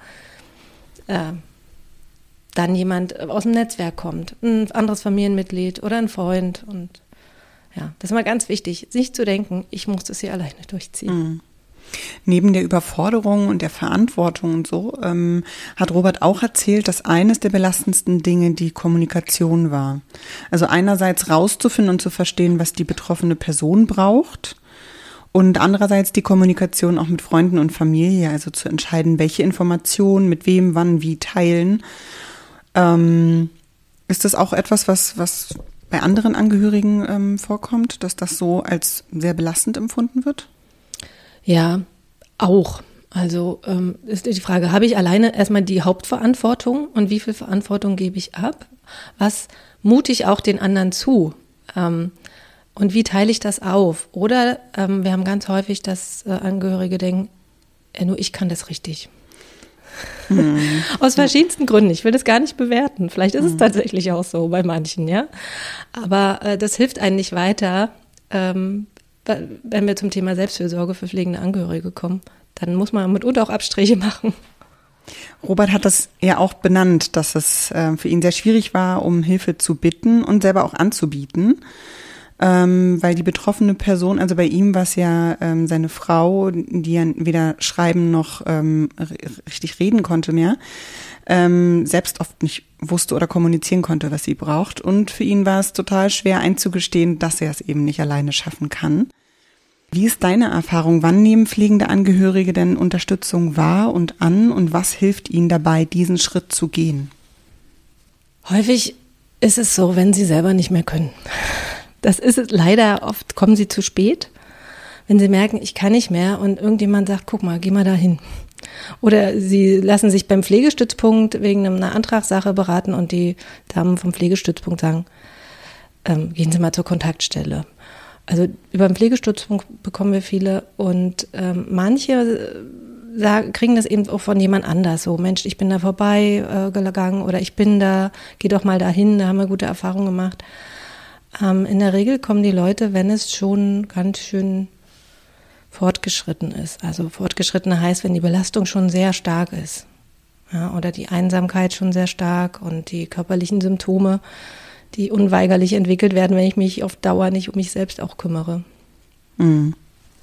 dann jemand aus dem Netzwerk kommt, ein anderes Familienmitglied oder ein Freund. Und ja, das ist mal ganz wichtig, nicht zu denken, ich muss das hier alleine durchziehen. Neben der Überforderung und der Verantwortung und so, hat Robert auch erzählt, dass eines der belastendsten Dinge die Kommunikation war. Also einerseits rauszufinden und zu verstehen, was die betroffene Person braucht und andererseits die Kommunikation auch mit Freunden und Familie, also zu entscheiden, welche Informationen mit wem, wann, wie teilen. Ist das auch etwas, was bei anderen Angehörigen vorkommt, dass das so als sehr belastend empfunden wird? Ja, auch. Also ist die Frage, habe ich alleine erstmal die Hauptverantwortung und wie viel Verantwortung gebe ich ab? Was mute ich auch den anderen zu? Und wie teile ich das auf? Oder wir haben ganz häufig, dass Angehörige denken, nur ich kann das richtig. Aus verschiedensten Gründen. Ich will das gar nicht bewerten. Vielleicht ist es tatsächlich auch so bei manchen, ja. Aber das hilft einem nicht weiter, wenn wir zum Thema Selbstfürsorge für pflegende Angehörige kommen. Dann muss man mitunter auch Abstriche machen. Robert hat das ja auch benannt, dass es für ihn sehr schwierig war, um Hilfe zu bitten und selber auch anzubieten. Weil die betroffene Person, also bei ihm war es ja seine Frau, die ja weder schreiben noch richtig reden konnte mehr, selbst oft nicht wusste oder kommunizieren konnte, was sie braucht. Und für ihn war es total schwer einzugestehen, dass er es eben nicht alleine schaffen kann. Wie ist deine Erfahrung? Wann nehmen pflegende Angehörige denn Unterstützung wahr und an und was hilft ihnen dabei, diesen Schritt zu gehen? Häufig ist es so, wenn sie selber nicht mehr können. Das ist es leider, oft kommen sie zu spät, wenn sie merken, ich kann nicht mehr und irgendjemand sagt, guck mal, geh mal da hin. Oder sie lassen sich beim Pflegestützpunkt wegen einer Antragssache beraten und die Damen vom Pflegestützpunkt sagen, gehen Sie mal zur Kontaktstelle. Also über den Pflegestützpunkt bekommen wir viele und manche kriegen das eben auch von jemand anders. So, Mensch, ich bin da vorbeigegangen oder ich bin da, geh doch mal dahin, da haben wir gute Erfahrungen gemacht. In der Regel kommen die Leute, wenn es schon ganz schön fortgeschritten ist. Also fortgeschritten heißt, wenn die Belastung schon sehr stark ist, ja, oder die Einsamkeit schon sehr stark und die körperlichen Symptome, die unweigerlich entwickelt werden, wenn ich mich auf Dauer nicht um mich selbst auch kümmere. Mhm.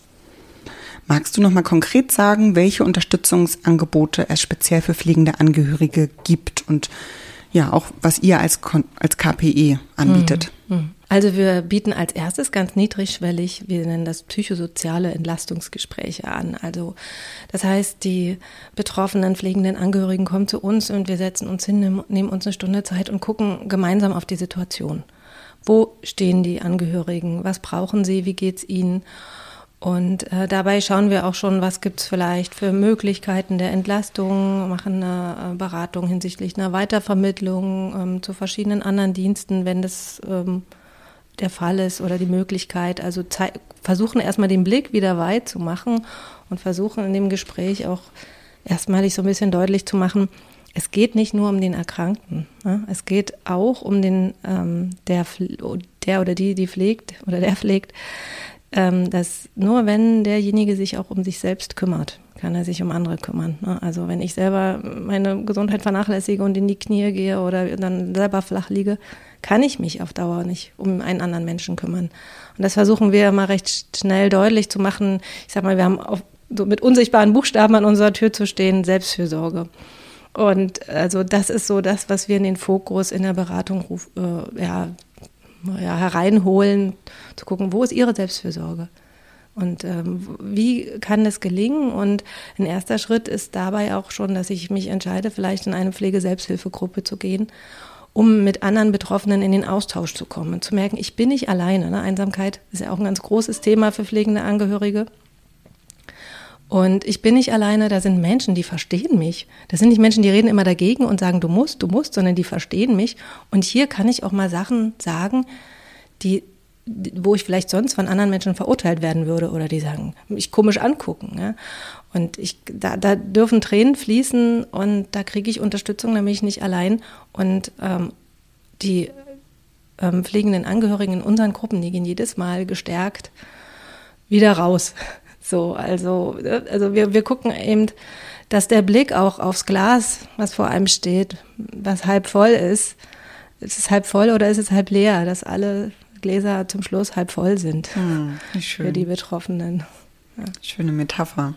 Magst du noch mal konkret sagen, welche Unterstützungsangebote es speziell für pflegende Angehörige gibt und ja auch was ihr als KPE anbietet? Also wir bieten als erstes ganz niedrigschwellig, wir nennen das psychosoziale Entlastungsgespräche an. Also das heißt, die betroffenen pflegenden Angehörigen kommen zu uns und wir setzen uns hin, nehmen uns eine Stunde Zeit und gucken gemeinsam auf die Situation. Wo stehen die Angehörigen? Was brauchen sie? Wie geht's ihnen? Und dabei schauen wir auch schon, was gibt's vielleicht für Möglichkeiten der Entlastung, machen eine Beratung hinsichtlich einer Weitervermittlung zu verschiedenen anderen Diensten, wenn das der Fall ist oder die Möglichkeit. Also versuchen erstmal den Blick wieder weit zu machen und versuchen in dem Gespräch auch erstmalig so ein bisschen deutlich zu machen, es geht nicht nur um den Erkrankten, ne? Es geht auch um den, der oder die pflegt oder der pflegt, dass nur wenn derjenige sich auch um sich selbst kümmert, kann er sich um andere kümmern. Ne? Also wenn ich selber meine Gesundheit vernachlässige und in die Knie gehe oder dann selber flach liege, kann ich mich auf Dauer nicht um einen anderen Menschen kümmern. Und das versuchen wir mal recht schnell deutlich zu machen. Ich sag mal, wir haben so mit unsichtbaren Buchstaben an unserer Tür zu stehen, Selbstfürsorge. Und also das ist so das, was wir in den Fokus in der Beratung hereinholen, zu gucken, wo ist Ihre Selbstfürsorge und wie kann das gelingen? Und ein erster Schritt ist dabei auch schon, dass ich mich entscheide, vielleicht in eine Pflege-Selbsthilfegruppe zu gehen, um mit anderen Betroffenen in den Austausch zu kommen und zu merken, ich bin nicht alleine. Ne? Einsamkeit ist ja auch ein ganz großes Thema für pflegende Angehörige. Und ich bin nicht alleine, da sind Menschen, die verstehen mich. Das sind nicht Menschen, die reden immer dagegen und sagen, du musst, sondern die verstehen mich. Und hier kann ich auch mal Sachen sagen, wo ich vielleicht sonst von anderen Menschen verurteilt werden würde oder die sagen, mich komisch angucken. Ja? Und da dürfen Tränen fließen und da kriege ich Unterstützung, da bin ich nicht allein. Und die pflegenden Angehörigen in unseren Gruppen, die gehen jedes Mal gestärkt wieder raus. So, also wir gucken eben, dass der Blick auch aufs Glas, was vor einem steht, was halb voll ist es halb voll oder ist es halb leer, dass alle Gläser zum Schluss halb voll sind für die Betroffenen. Ja. Schöne Metapher.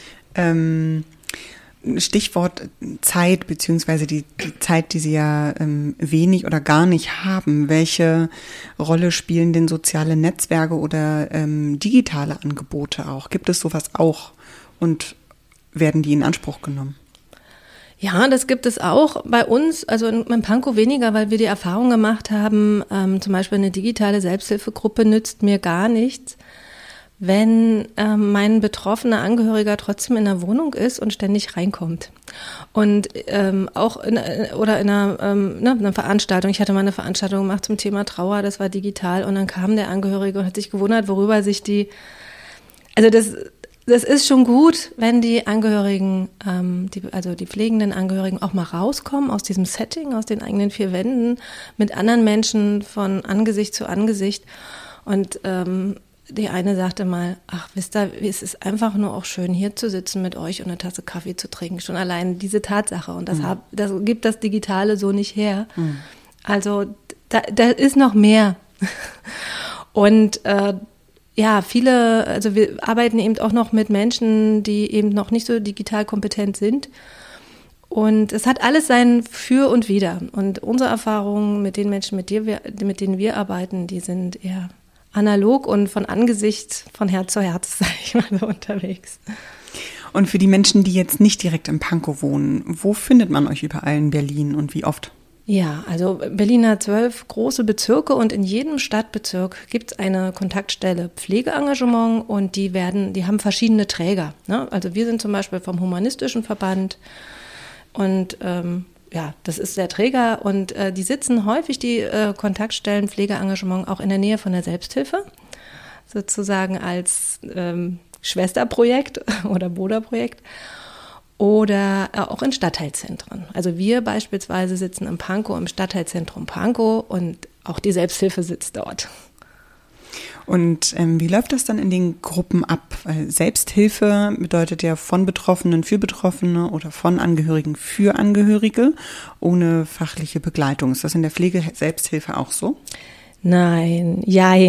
Stichwort Zeit, beziehungsweise die Zeit, die Sie ja wenig oder gar nicht haben. Welche Rolle spielen denn soziale Netzwerke oder digitale Angebote auch? Gibt es sowas auch und werden die in Anspruch genommen? Ja, das gibt es auch bei uns, also in Pankow weniger, weil wir die Erfahrung gemacht haben, zum Beispiel eine digitale Selbsthilfegruppe nützt mir gar nichts, wenn mein betroffener Angehöriger trotzdem in der Wohnung ist und ständig reinkommt. Und auch in einer Veranstaltung, ich hatte mal eine Veranstaltung gemacht zum Thema Trauer, das war digital und dann kam der Angehörige und hat sich gewundert, worüber sich das ist schon gut, wenn die Angehörigen, die pflegenden Angehörigen auch mal rauskommen aus diesem Setting, aus den eigenen vier Wänden, mit anderen Menschen von Angesicht zu Angesicht. Und die eine sagte mal, ach, wisst ihr, es ist einfach nur auch schön, hier zu sitzen mit euch und eine Tasse Kaffee zu trinken. Schon allein diese Tatsache. Und das gibt das Digitale so nicht her. Also da ist noch mehr. Und also wir arbeiten eben auch noch mit Menschen, die eben noch nicht so digital kompetent sind. Und es hat alles sein Für und Wider. Und unsere Erfahrungen mit den Menschen, mit denen wir arbeiten, die sind eher analog und von Angesicht, von Herz zu Herz, sage ich mal, so unterwegs. Und für die Menschen, die jetzt nicht direkt in Pankow wohnen, wo findet man euch überall in Berlin und wie oft? Ja, also Berlin hat 12 große Bezirke und in jedem Stadtbezirk gibt es eine Kontaktstelle Pflegeengagement und die haben verschiedene Träger. Ne? Also wir sind zum Beispiel vom Humanistischen Verband und das ist der Träger und die sitzen häufig, die Kontaktstellen Pflegeengagement, auch in der Nähe von der Selbsthilfe, sozusagen als Schwesterprojekt oder Bruderprojekt oder auch in Stadtteilzentren. Also wir beispielsweise sitzen in Pankow im Stadtteilzentrum Pankow und auch die Selbsthilfe sitzt dort. Und wie läuft das dann in den Gruppen ab? Weil Selbsthilfe bedeutet ja von Betroffenen für Betroffene oder von Angehörigen für Angehörige ohne fachliche Begleitung. Ist das in der Pflege-Selbsthilfe auch so? Nein.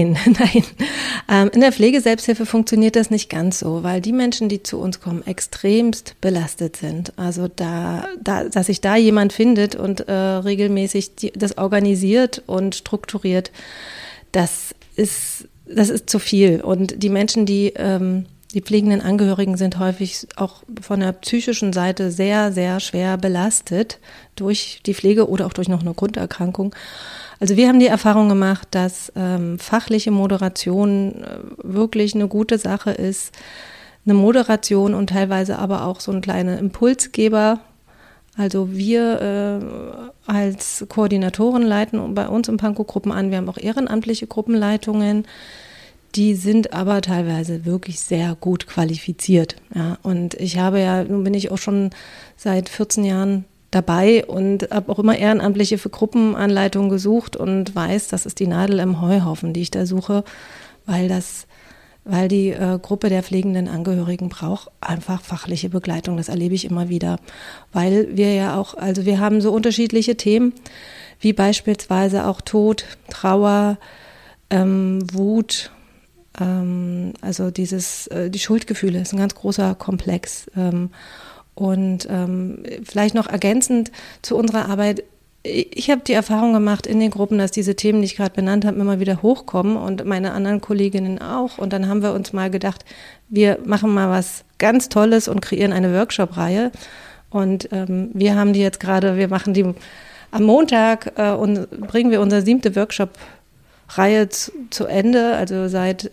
In der Pflege-Selbsthilfe funktioniert das nicht ganz so, weil die Menschen, die zu uns kommen, extremst belastet sind. Also dass sich da jemand findet und regelmäßig das organisiert und strukturiert, das ist zu viel. Und die Menschen, die pflegenden Angehörigen sind häufig auch von der psychischen Seite sehr, sehr schwer belastet durch die Pflege oder auch durch noch eine Grunderkrankung. Also wir haben die Erfahrung gemacht, dass fachliche Moderation wirklich eine gute Sache ist. Eine Moderation und teilweise aber auch so ein kleiner Impulsgeber. Also wir als Koordinatoren leiten bei uns im Pankow Gruppen an. Wir haben auch ehrenamtliche Gruppenleitungen. Die sind aber teilweise wirklich sehr gut qualifiziert. Ja. Und nun bin ich auch schon seit 14 Jahren dabei und habe auch immer Ehrenamtliche für Gruppenanleitungen gesucht und weiß, das ist die Nadel im Heuhaufen, die ich da suche, weil die Gruppe der pflegenden Angehörigen braucht einfach fachliche Begleitung. Das erlebe ich immer wieder, weil wir haben so unterschiedliche Themen, wie beispielsweise auch Tod, Trauer, Wut, also die Schuldgefühle ist ein ganz großer Komplex. Und vielleicht noch ergänzend zu unserer Arbeit, ich habe die Erfahrung gemacht in den Gruppen, dass diese Themen, die ich gerade benannt habe, immer wieder hochkommen und meine anderen Kolleginnen auch. Und dann haben wir uns mal gedacht, wir machen mal was ganz Tolles und kreieren eine Workshop-Reihe. Und wir machen die am Montag und bringen wir unsere 7. Workshop-Reihe zu Ende. Also seit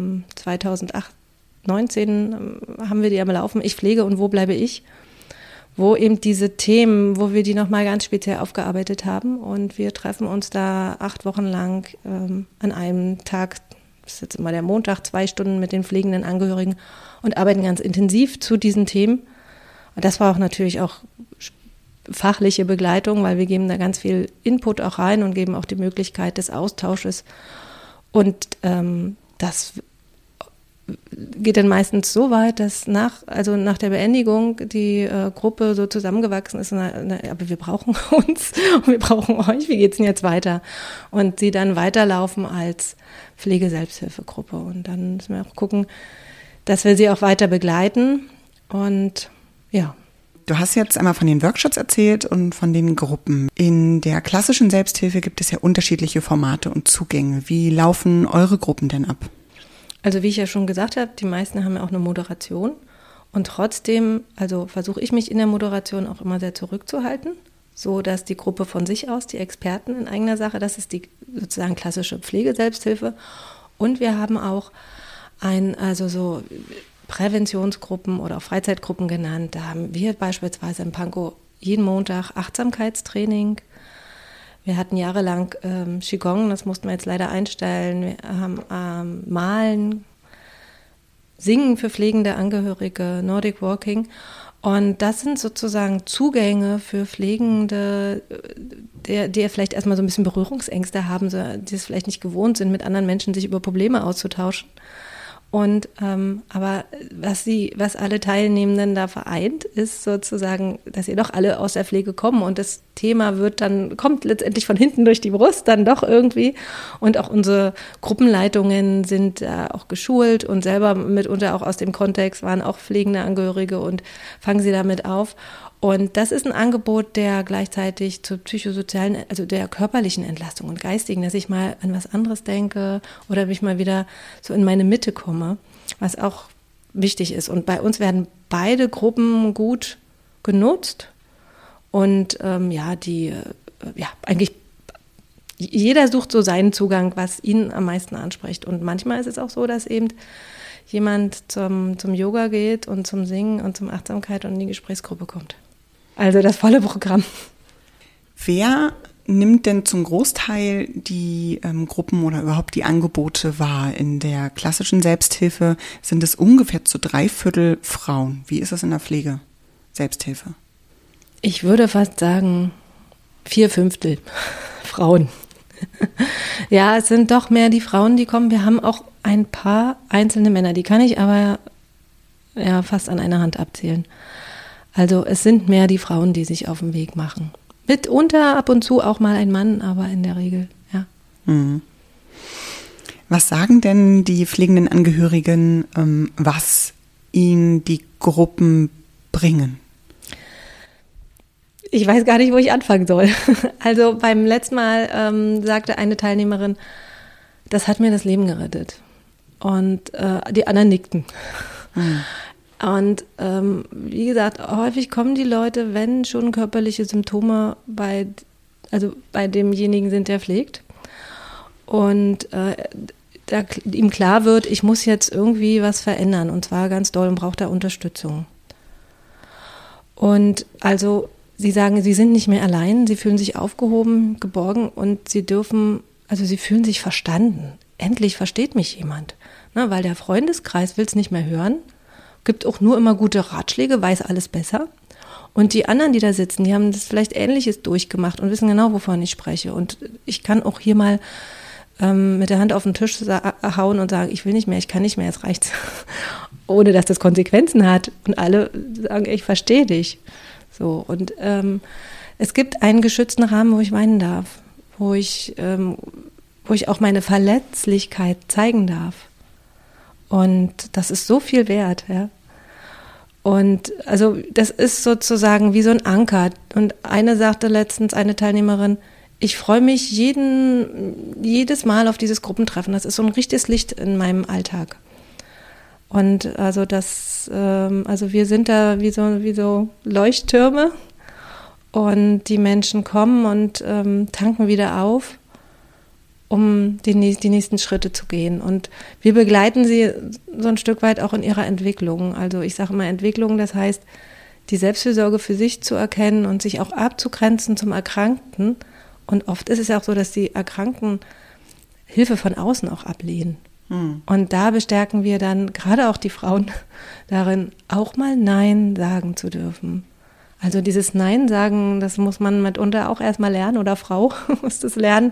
2019 haben wir die am Laufen. Ich pflege und wo bleibe ich? Wo eben diese Themen, wo wir die nochmal ganz speziell aufgearbeitet haben. Und wir treffen uns da 8 Wochen lang an einem Tag, das ist jetzt immer der Montag, 2 Stunden mit den pflegenden Angehörigen und arbeiten ganz intensiv zu diesen Themen. Und das war auch natürlich auch fachliche Begleitung, weil wir geben da ganz viel Input auch rein und geben auch die Möglichkeit des Austausches. Und das geht dann meistens so weit, dass nach der Beendigung die Gruppe so zusammengewachsen ist, aber wir brauchen uns und wir brauchen euch, wie geht's denn jetzt weiter? Und sie dann weiterlaufen als Pflege-Selbsthilfegruppe. Und dann müssen wir auch gucken, dass wir sie auch weiter begleiten. Und ja. Du hast jetzt einmal von den Workshops erzählt und von den Gruppen. In der klassischen Selbsthilfe gibt es ja unterschiedliche Formate und Zugänge. Wie laufen eure Gruppen denn ab? Also wie ich ja schon gesagt habe, die meisten haben ja auch eine Moderation und trotzdem, also versuche ich mich in der Moderation auch immer sehr zurückzuhalten, so dass die Gruppe von sich aus, die Experten in eigener Sache, das ist die sozusagen klassische Pflege-Selbsthilfe und wir haben auch so Präventionsgruppen oder auch Freizeitgruppen genannt. Da haben wir beispielsweise in Pankow jeden Montag Achtsamkeitstraining. Wir hatten jahrelang Qigong, das mussten wir jetzt leider einstellen. Wir haben Malen, Singen für pflegende Angehörige, Nordic Walking. Und das sind sozusagen Zugänge für Pflegende, die vielleicht erstmal so ein bisschen Berührungsängste haben, die es vielleicht nicht gewohnt sind, mit anderen Menschen sich über Probleme auszutauschen. Und aber was alle Teilnehmenden da vereint, ist sozusagen, dass ihr doch alle aus der Pflege kommen und das Thema kommt letztendlich von hinten durch die Brust dann doch irgendwie. Und auch unsere Gruppenleitungen sind auch geschult und selber mitunter auch aus dem Kontext waren auch pflegende Angehörige und fangen sie damit auf. Und das ist ein Angebot, der gleichzeitig zur psychosozialen, also der körperlichen Entlastung und geistigen, dass ich mal an was anderes denke oder mich mal wieder so in meine Mitte komme, was auch wichtig ist. Und bei uns werden beide Gruppen gut genutzt und eigentlich jeder sucht so seinen Zugang, was ihn am meisten anspricht. Und manchmal ist es auch so, dass eben jemand zum Yoga geht und zum Singen und zum Achtsamkeit und in die Gesprächsgruppe kommt. Also das volle Programm. Wer nimmt denn zum Großteil die Gruppen oder überhaupt die Angebote wahr? In der klassischen Selbsthilfe sind es ungefähr zu 3/4 Frauen. Wie ist das in der Pflege? Selbsthilfe? Ich würde fast sagen 4/5 Frauen. Ja, es sind doch mehr die Frauen, die kommen. Wir haben auch ein paar einzelne Männer, die kann ich aber fast an einer Hand abzählen. Also es sind mehr die Frauen, die sich auf den Weg machen. Mitunter ab und zu auch mal ein Mann, aber in der Regel, ja. Mhm. Was sagen denn die pflegenden Angehörigen, was ihnen die Gruppen bringen? Ich weiß gar nicht, wo ich anfangen soll. Also beim letzten Mal sagte eine Teilnehmerin, das hat mir das Leben gerettet. Und die anderen nickten. Mhm. Und wie gesagt, häufig kommen die Leute, wenn schon körperliche Symptome bei demjenigen sind, der pflegt. Und da ihm klar wird, ich muss jetzt irgendwie was verändern und zwar ganz doll und braucht da Unterstützung. Und also sie sagen, sie sind nicht mehr allein, sie fühlen sich aufgehoben, geborgen und sie fühlen sich verstanden. Endlich versteht mich jemand. Na, weil der Freundeskreis will es nicht mehr hören. Gibt auch nur immer gute Ratschläge, weiß alles besser. Und die anderen, die da sitzen, die haben das vielleicht Ähnliches durchgemacht und wissen genau, wovon ich spreche. Und ich kann auch hier mal mit der Hand auf den Tisch hauen und sagen, ich will nicht mehr, ich kann nicht mehr, jetzt reicht's. Ohne dass das Konsequenzen hat. Und alle sagen, ich verstehe dich. So, und es gibt einen geschützten Rahmen, wo ich weinen darf, wo ich auch meine Verletzlichkeit zeigen darf. Und das ist so viel wert, ja. Und also das ist sozusagen wie so ein Anker. Und eine Teilnehmerin, ich freue mich jedes Mal auf dieses Gruppentreffen. Das ist so ein richtiges Licht in meinem Alltag. Und also wir sind da wie so Leuchttürme und die Menschen kommen und tanken wieder auf, um die nächsten Schritte zu gehen. Und wir begleiten sie so ein Stück weit auch in ihrer Entwicklung. Also ich sage immer Entwicklung, das heißt, die Selbstfürsorge für sich zu erkennen und sich auch abzugrenzen zum Erkrankten. Und oft ist es ja auch so, dass die Erkrankten Hilfe von außen auch ablehnen. Und da bestärken wir dann gerade auch die Frauen darin, auch mal Nein sagen zu dürfen. Also dieses Nein sagen, das muss man mitunter auch erstmal lernen oder Frau muss das lernen.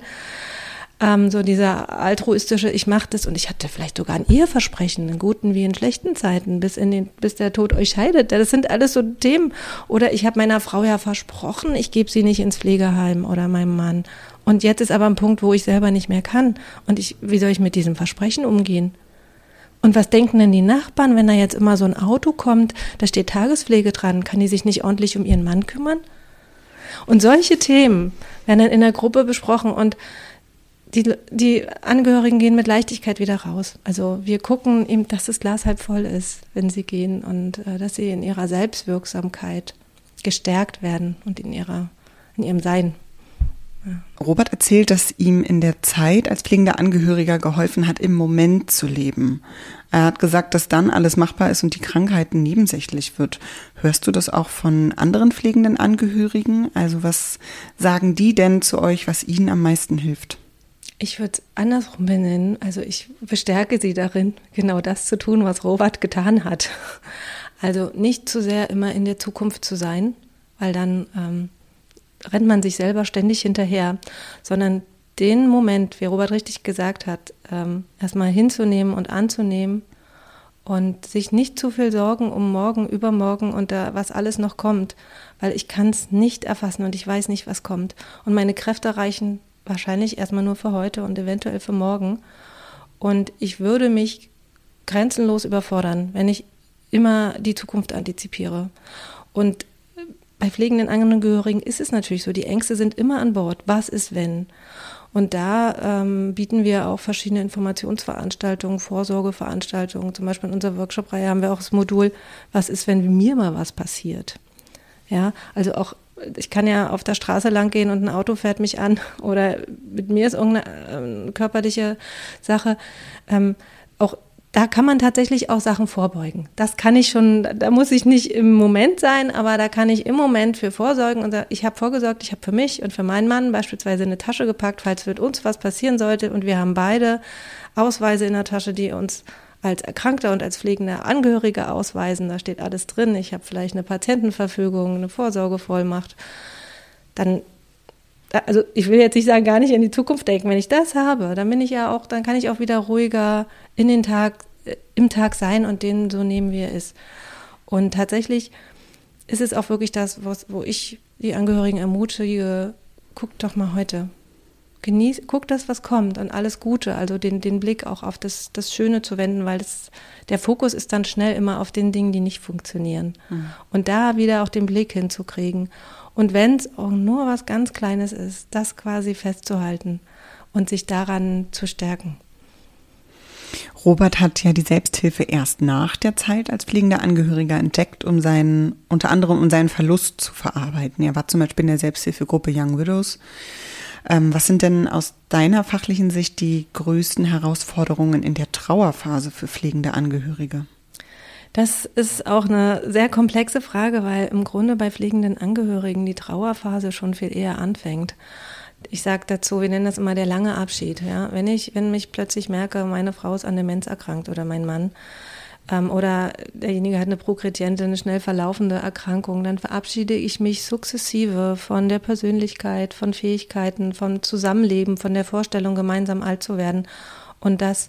So dieser altruistische, ich mache das und ich hatte vielleicht sogar ein Eheversprechen, in guten wie in schlechten Zeiten, bis der Tod euch scheidet. Das sind alles so Themen. Oder ich habe meiner Frau ja versprochen, ich gebe sie nicht ins Pflegeheim oder meinem Mann. Und jetzt ist aber ein Punkt, wo ich selber nicht mehr kann. Und wie soll ich mit diesem Versprechen umgehen? Und was denken denn die Nachbarn, wenn da jetzt immer so ein Auto kommt, da steht Tagespflege dran, kann die sich nicht ordentlich um ihren Mann kümmern? Und solche Themen werden dann in der Gruppe besprochen und die Angehörigen gehen mit Leichtigkeit wieder raus. Also wir gucken eben, dass das Glas halb voll ist, wenn sie gehen und dass sie in ihrer Selbstwirksamkeit gestärkt werden und in ihrem Sein. Ja. Robert erzählt, dass ihm in der Zeit als pflegender Angehöriger geholfen hat, im Moment zu leben. Er hat gesagt, dass dann alles machbar ist und die Krankheit nebensächlich wird. Hörst du das auch von anderen pflegenden Angehörigen? Also was sagen die denn zu euch, was ihnen am meisten hilft? Ich würde es andersrum benennen. Also ich bestärke sie darin, genau das zu tun, was Robert getan hat. Also nicht zu sehr immer in der Zukunft zu sein, weil dann rennt man sich selber ständig hinterher, sondern den Moment, wie Robert richtig gesagt hat, erstmal hinzunehmen und anzunehmen und sich nicht zu viel Sorgen um morgen, übermorgen und was alles noch kommt, weil ich kann es nicht erfassen und ich weiß nicht, was kommt. Und meine Kräfte reichen wahrscheinlich erstmal nur für heute und eventuell für morgen. Und ich würde mich grenzenlos überfordern, wenn ich immer die Zukunft antizipiere. Und bei pflegenden Angehörigen ist es natürlich so, die Ängste sind immer an Bord. Was ist, wenn? Und da bieten wir auch verschiedene Informationsveranstaltungen, Vorsorgeveranstaltungen. Zum Beispiel in unserer Workshop-Reihe haben wir auch das Modul, was ist, wenn mir mal was passiert? Ja, also auch, ich kann ja auf der Straße lang gehen und ein Auto fährt mich an oder mit mir ist irgendeine körperliche Sache. Auch da kann man tatsächlich auch Sachen vorbeugen. Das kann ich schon, da muss ich nicht im Moment sein, aber da kann ich im Moment für vorsorgen. Und ich habe vorgesorgt, ich habe für mich und für meinen Mann beispielsweise eine Tasche gepackt, falls mit uns was passieren sollte. Und wir haben beide Ausweise in der Tasche, die uns als Erkrankter und als pflegender Angehörige ausweisen. Da steht alles drin. Ich habe vielleicht eine Patientenverfügung, eine Vorsorgevollmacht. Dann, also ich will jetzt nicht sagen, gar nicht in die Zukunft denken. Wenn ich das habe, dann dann kann ich auch wieder ruhiger im Tag sein und den so nehmen, wie er ist. Und tatsächlich ist es auch wirklich das, wo ich die Angehörigen ermutige, guckt doch mal heute. Guckt das, was kommt und alles Gute, also den Blick auch auf das Schöne zu wenden, weil der Fokus ist dann schnell immer auf den Dingen, die nicht funktionieren. Mhm. Und da wieder auch den Blick hinzukriegen. Und wenn es auch nur was ganz Kleines ist, das quasi festzuhalten und sich daran zu stärken. Robert hat ja die Selbsthilfe erst nach der Zeit als pflegender Angehöriger entdeckt, unter anderem um seinen Verlust zu verarbeiten. Er war zum Beispiel in der Selbsthilfegruppe Young Widows. Was sind denn aus deiner fachlichen Sicht die größten Herausforderungen in der Trauerphase für pflegende Angehörige? Das ist auch eine sehr komplexe Frage, weil im Grunde bei pflegenden Angehörigen die Trauerphase schon viel eher anfängt. Ich sage dazu, wir nennen das immer der lange Abschied. Ja? Wenn ich plötzlich merke, meine Frau ist an Demenz erkrankt oder mein Mann, oder derjenige hat eine progrediente, eine schnell verlaufende Erkrankung, dann verabschiede ich mich sukzessive von der Persönlichkeit, von Fähigkeiten, vom Zusammenleben, von der Vorstellung, gemeinsam alt zu werden. Und das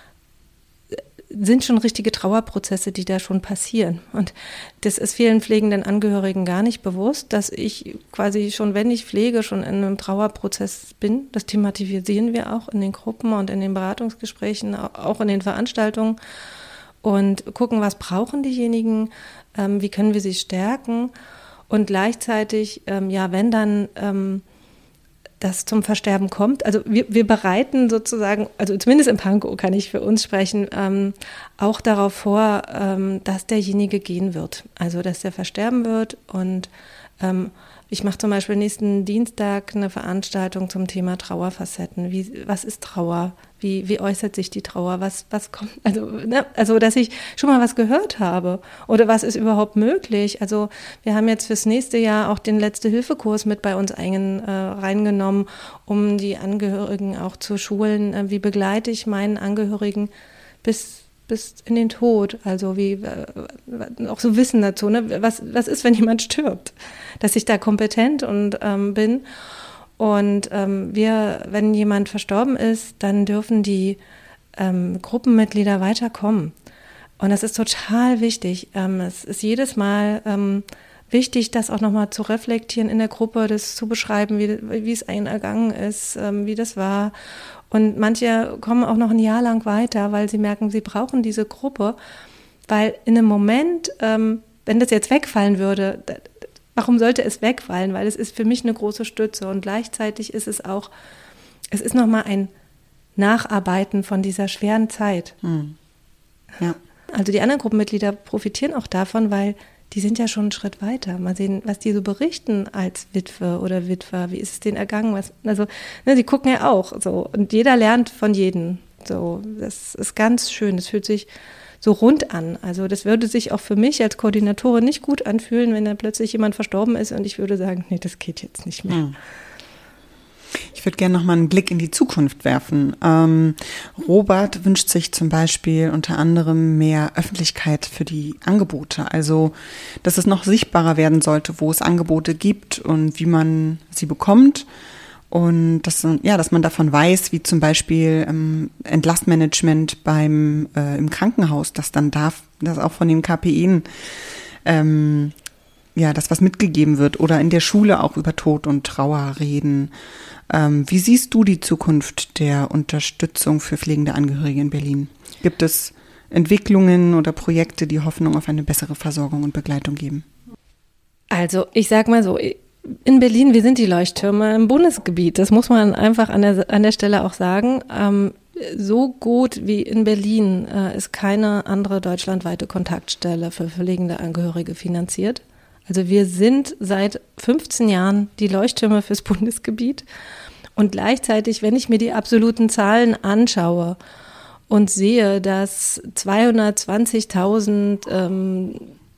sind schon richtige Trauerprozesse, die da schon passieren. Und das ist vielen pflegenden Angehörigen gar nicht bewusst, dass ich quasi schon, wenn ich pflege, schon in einem Trauerprozess bin. Das thematisieren wir auch in den Gruppen und in den Beratungsgesprächen, auch in den Veranstaltungen. Und gucken, was brauchen diejenigen, wie können wir sie stärken und gleichzeitig, wenn dann das zum Versterben kommt, also wir bereiten sozusagen, also zumindest im Pankow kann ich für uns sprechen, auch darauf vor, dass derjenige gehen wird, also dass der versterben wird und ich mache zum Beispiel nächsten Dienstag eine Veranstaltung zum Thema Trauerfacetten. Was ist Trauer? Wie äußert sich die Trauer? Was kommt? Also, dass ich schon mal was gehört habe. Oder was ist überhaupt möglich? Also, wir haben jetzt fürs nächste Jahr auch den Letzte-Hilfe-Kurs mit bei uns reingenommen, um die Angehörigen auch zu schulen. Wie begleite ich meinen Angehörigen bis in den Tod, also auch so Wissen dazu, ne? Was ist, wenn jemand stirbt, dass ich da kompetent und bin und wenn jemand verstorben ist, dann dürfen die Gruppenmitglieder weiterkommen und das ist total wichtig. Es ist jedes Mal wichtig, das auch nochmal zu reflektieren in der Gruppe, das zu beschreiben, wie es einem ergangen ist, wie das war. Und manche kommen auch noch ein Jahr lang weiter, weil sie merken, sie brauchen diese Gruppe, weil in einem Moment, wenn das jetzt wegfallen würde, warum sollte es wegfallen? Weil es ist für mich eine große Stütze und gleichzeitig ist es ist nochmal ein Nacharbeiten von dieser schweren Zeit. Ja. Also die anderen Gruppenmitglieder profitieren auch davon, weil die sind ja schon einen Schritt weiter. Mal sehen, was die so berichten als Witwe oder Witwer. Wie ist es denen ergangen? Sie gucken ja auch so. Und jeder lernt von jedem. So, das ist ganz schön. Das fühlt sich so rund an. Also das würde sich auch für mich als Koordinatorin nicht gut anfühlen, wenn da plötzlich jemand verstorben ist und ich würde sagen, nee, das geht jetzt nicht mehr. Ich würde gerne noch mal einen Blick in die Zukunft werfen. Robert wünscht sich zum Beispiel unter anderem mehr Öffentlichkeit für die Angebote. Also, dass es noch sichtbarer werden sollte, wo es Angebote gibt und wie man sie bekommt. Und dass man davon weiß, wie zum Beispiel Entlastmanagement im Krankenhaus, dass auch von den KPIen dass was mitgegeben wird oder in der Schule auch über Tod und Trauer reden. Wie siehst du die Zukunft der Unterstützung für pflegende Angehörige in Berlin? Gibt es Entwicklungen oder Projekte, die Hoffnung auf eine bessere Versorgung und Begleitung geben? Also ich sag mal so, in Berlin, wir sind die Leuchttürme im Bundesgebiet. Das muss man einfach an der Stelle auch sagen. So gut wie in Berlin ist keine andere deutschlandweite Kontaktstelle für pflegende Angehörige finanziert. Also wir sind seit 15 Jahren die Leuchttürme fürs Bundesgebiet. Und gleichzeitig, wenn ich mir die absoluten Zahlen anschaue und sehe, dass 220.000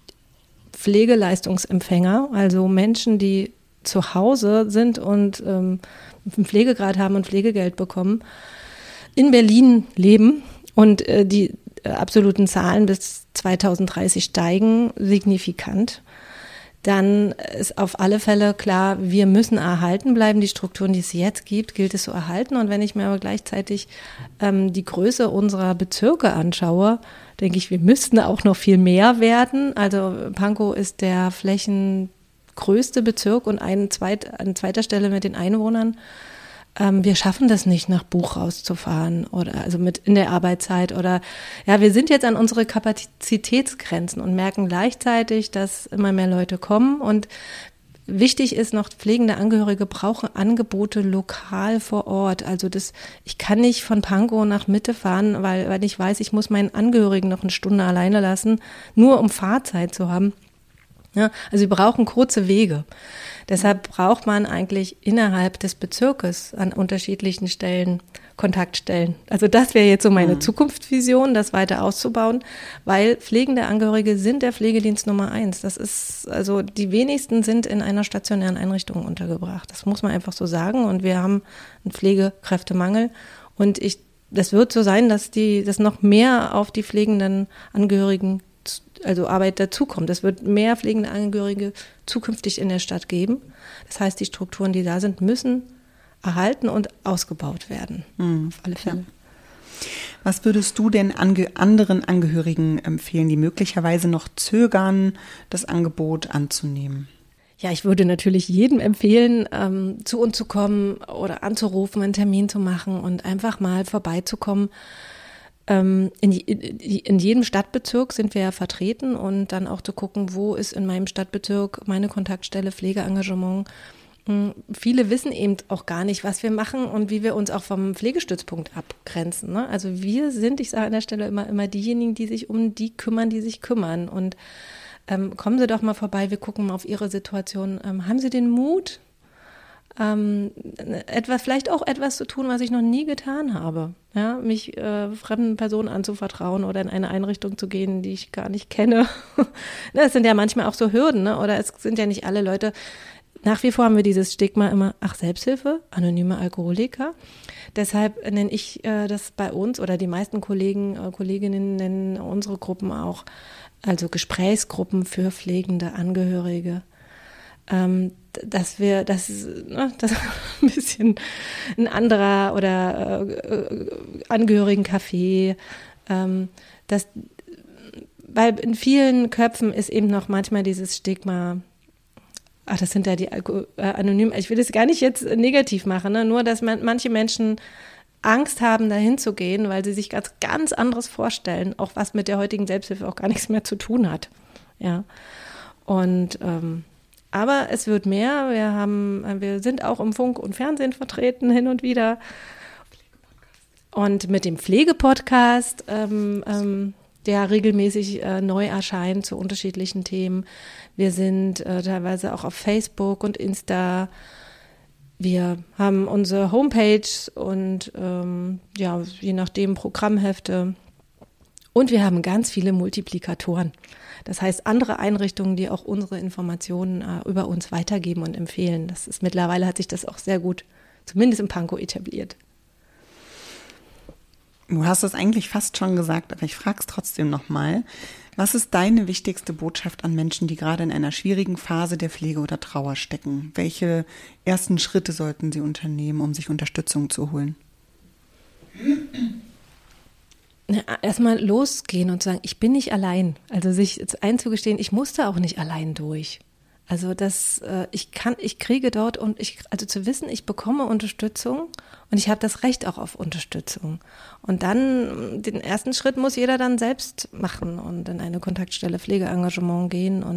Pflegeleistungsempfänger, also Menschen, die zu Hause sind und einen Pflegegrad haben und Pflegegeld bekommen, in Berlin leben und die absoluten Zahlen bis 2030 steigen signifikant, dann ist auf alle Fälle klar, wir müssen erhalten bleiben. Die Strukturen, die es jetzt gibt, gilt es zu erhalten. Und wenn ich mir aber gleichzeitig die Größe unserer Bezirke anschaue, denke ich, wir müssten auch noch viel mehr werden. Also Pankow ist der flächengrößte Bezirk und an zweiter Stelle mit den Einwohnern. Wir schaffen das nicht, nach Buch rauszufahren oder also mit in der Arbeitszeit oder ja, wir sind jetzt an unsere Kapazitätsgrenzen und merken gleichzeitig, dass immer mehr Leute kommen und wichtig ist noch, pflegende Angehörige brauchen Angebote lokal vor Ort. Also ich kann nicht von Pankow nach Mitte fahren, weil ich weiß, ich muss meinen Angehörigen noch eine Stunde alleine lassen, nur um Fahrzeit zu haben. Ja, also sie brauchen kurze Wege. Deshalb braucht man eigentlich innerhalb des Bezirkes an unterschiedlichen Stellen Kontaktstellen. Also das wäre jetzt so meine Zukunftsvision, das weiter auszubauen, weil pflegende Angehörige sind der Pflegedienst Nummer 1. Das ist, also die wenigsten sind in einer stationären Einrichtung untergebracht. Das muss man einfach so sagen und wir haben einen Pflegekräftemangel und das wird so sein, dass noch mehr auf die pflegenden Angehörigen also Arbeit dazukommt. Es wird mehr pflegende Angehörige zukünftig in der Stadt geben. Das heißt, die Strukturen, die da sind, müssen erhalten und ausgebaut werden. Auf alle Fälle. Ja. Was würdest du denn anderen Angehörigen empfehlen, die möglicherweise noch zögern, das Angebot anzunehmen? Ja, ich würde natürlich jedem empfehlen, zu uns zu kommen oder anzurufen, einen Termin zu machen und einfach mal vorbeizukommen. In jedem Stadtbezirk sind wir ja vertreten und dann auch zu gucken, wo ist in meinem Stadtbezirk meine Kontaktstelle Pflegeengagement. Viele wissen eben auch gar nicht, was wir machen und wie wir uns auch vom Pflegestützpunkt abgrenzen. Ne? Also wir sind, ich sage an der Stelle immer diejenigen, die sich um die kümmern, die sich kümmern. Und kommen Sie doch mal vorbei, wir gucken mal auf Ihre Situation. Haben Sie den Mut, vielleicht auch etwas zu tun, was ich noch nie getan habe. Ja, mich fremden Personen anzuvertrauen oder in eine Einrichtung zu gehen, die ich gar nicht kenne. Das sind ja manchmal auch so Hürden, ne? Oder es sind ja nicht alle Leute. Nach wie vor haben wir dieses Stigma immer, Selbsthilfe, anonyme Alkoholiker. Deshalb nenne ich das bei uns oder die meisten Kolleginnen nennen unsere Gruppen auch, also Gesprächsgruppen für pflegende Angehörige. Das ist ein bisschen ein anderer oder Angehörigencafé, weil in vielen Köpfen ist eben noch manchmal dieses Stigma, das sind ja die Anonymen, ich will das gar nicht jetzt negativ machen, ne? Nur, dass manche Menschen Angst haben, dahin zu gehen, weil sie sich ganz anderes vorstellen, auch was mit der heutigen Selbsthilfe auch gar nichts mehr zu tun hat. Ja. Und aber es wird mehr. Wir sind auch im Funk und Fernsehen vertreten hin und wieder. Und mit dem Pflegepodcast, der regelmäßig neu erscheint zu unterschiedlichen Themen. Wir sind teilweise auch auf Facebook und Insta. Wir haben unsere Homepage und je nachdem Programmhefte. Und wir haben ganz viele Multiplikatoren. Das heißt, andere Einrichtungen, die auch unsere Informationen über uns weitergeben und empfehlen. Mittlerweile hat sich das auch sehr gut, zumindest in Pankow, etabliert. Du hast es eigentlich fast schon gesagt, aber ich frage es trotzdem nochmal. Was ist deine wichtigste Botschaft an Menschen, die gerade in einer schwierigen Phase der Pflege oder Trauer stecken? Welche ersten Schritte sollten sie unternehmen, um sich Unterstützung zu holen? Erstmal losgehen und sagen, ich bin nicht allein. Also sich einzugestehen, ich musste auch nicht allein durch. Also ich kriege dort also zu wissen, ich bekomme Unterstützung und ich habe das Recht auch auf Unterstützung. Und dann, den ersten Schritt muss jeder dann selbst machen und in eine Kontaktstelle Pflegeengagement gehen und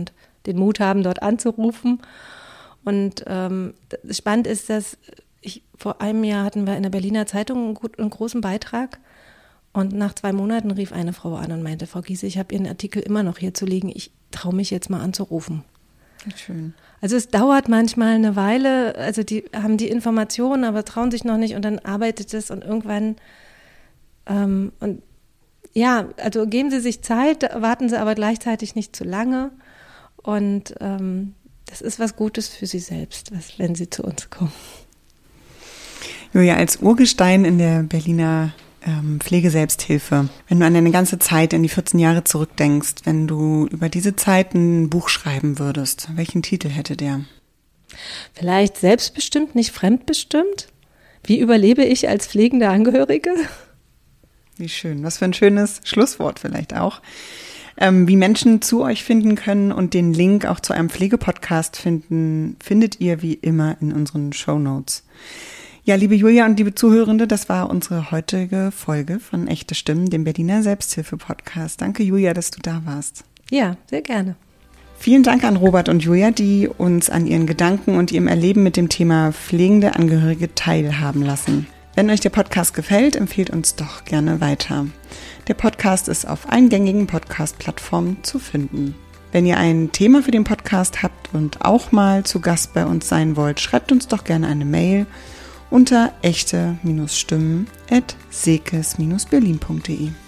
den Mut haben, dort anzurufen. Und spannend ist, dass vor einem Jahr hatten wir in der Berliner Zeitung einen großen Beitrag. Und nach 2 Monaten rief eine Frau an und meinte, Frau Giese, ich habe Ihren Artikel immer noch hier zu liegen. Ich traue mich jetzt mal anzurufen. Schön. Also es dauert manchmal eine Weile, also die haben die Informationen, aber trauen sich noch nicht und dann arbeitet es und irgendwann und ja, also geben Sie sich Zeit, warten Sie aber gleichzeitig nicht zu lange und das ist was Gutes für Sie selbst, wenn Sie zu uns kommen. Julia, als Urgestein in der Berliner Pflegeselbsthilfe, wenn du an deine ganze Zeit in die 14 Jahre zurückdenkst, wenn du über diese Zeit ein Buch schreiben würdest, welchen Titel hätte der? Vielleicht selbstbestimmt, nicht fremdbestimmt? Wie überlebe ich als pflegende Angehörige? Wie schön, was für ein schönes Schlusswort vielleicht auch. Wie Menschen zu euch finden können und den Link auch zu einem Pflegepodcast findet ihr wie immer in unseren Shownotes. Ja, liebe Julia und liebe Zuhörende, das war unsere heutige Folge von Echte Stimmen, dem Berliner Selbsthilfe-Podcast. Danke, Julia, dass du da warst. Ja, sehr gerne. Vielen Dank an Robert und Julia, die uns an ihren Gedanken und ihrem Erleben mit dem Thema pflegende Angehörige teilhaben lassen. Wenn euch der Podcast gefällt, empfehlt uns doch gerne weiter. Der Podcast ist auf allen gängigen Podcast-Plattformen zu finden. Wenn ihr ein Thema für den Podcast habt und auch mal zu Gast bei uns sein wollt, schreibt uns doch gerne eine Mail unter echte-stimmen@sekes-berlin.de.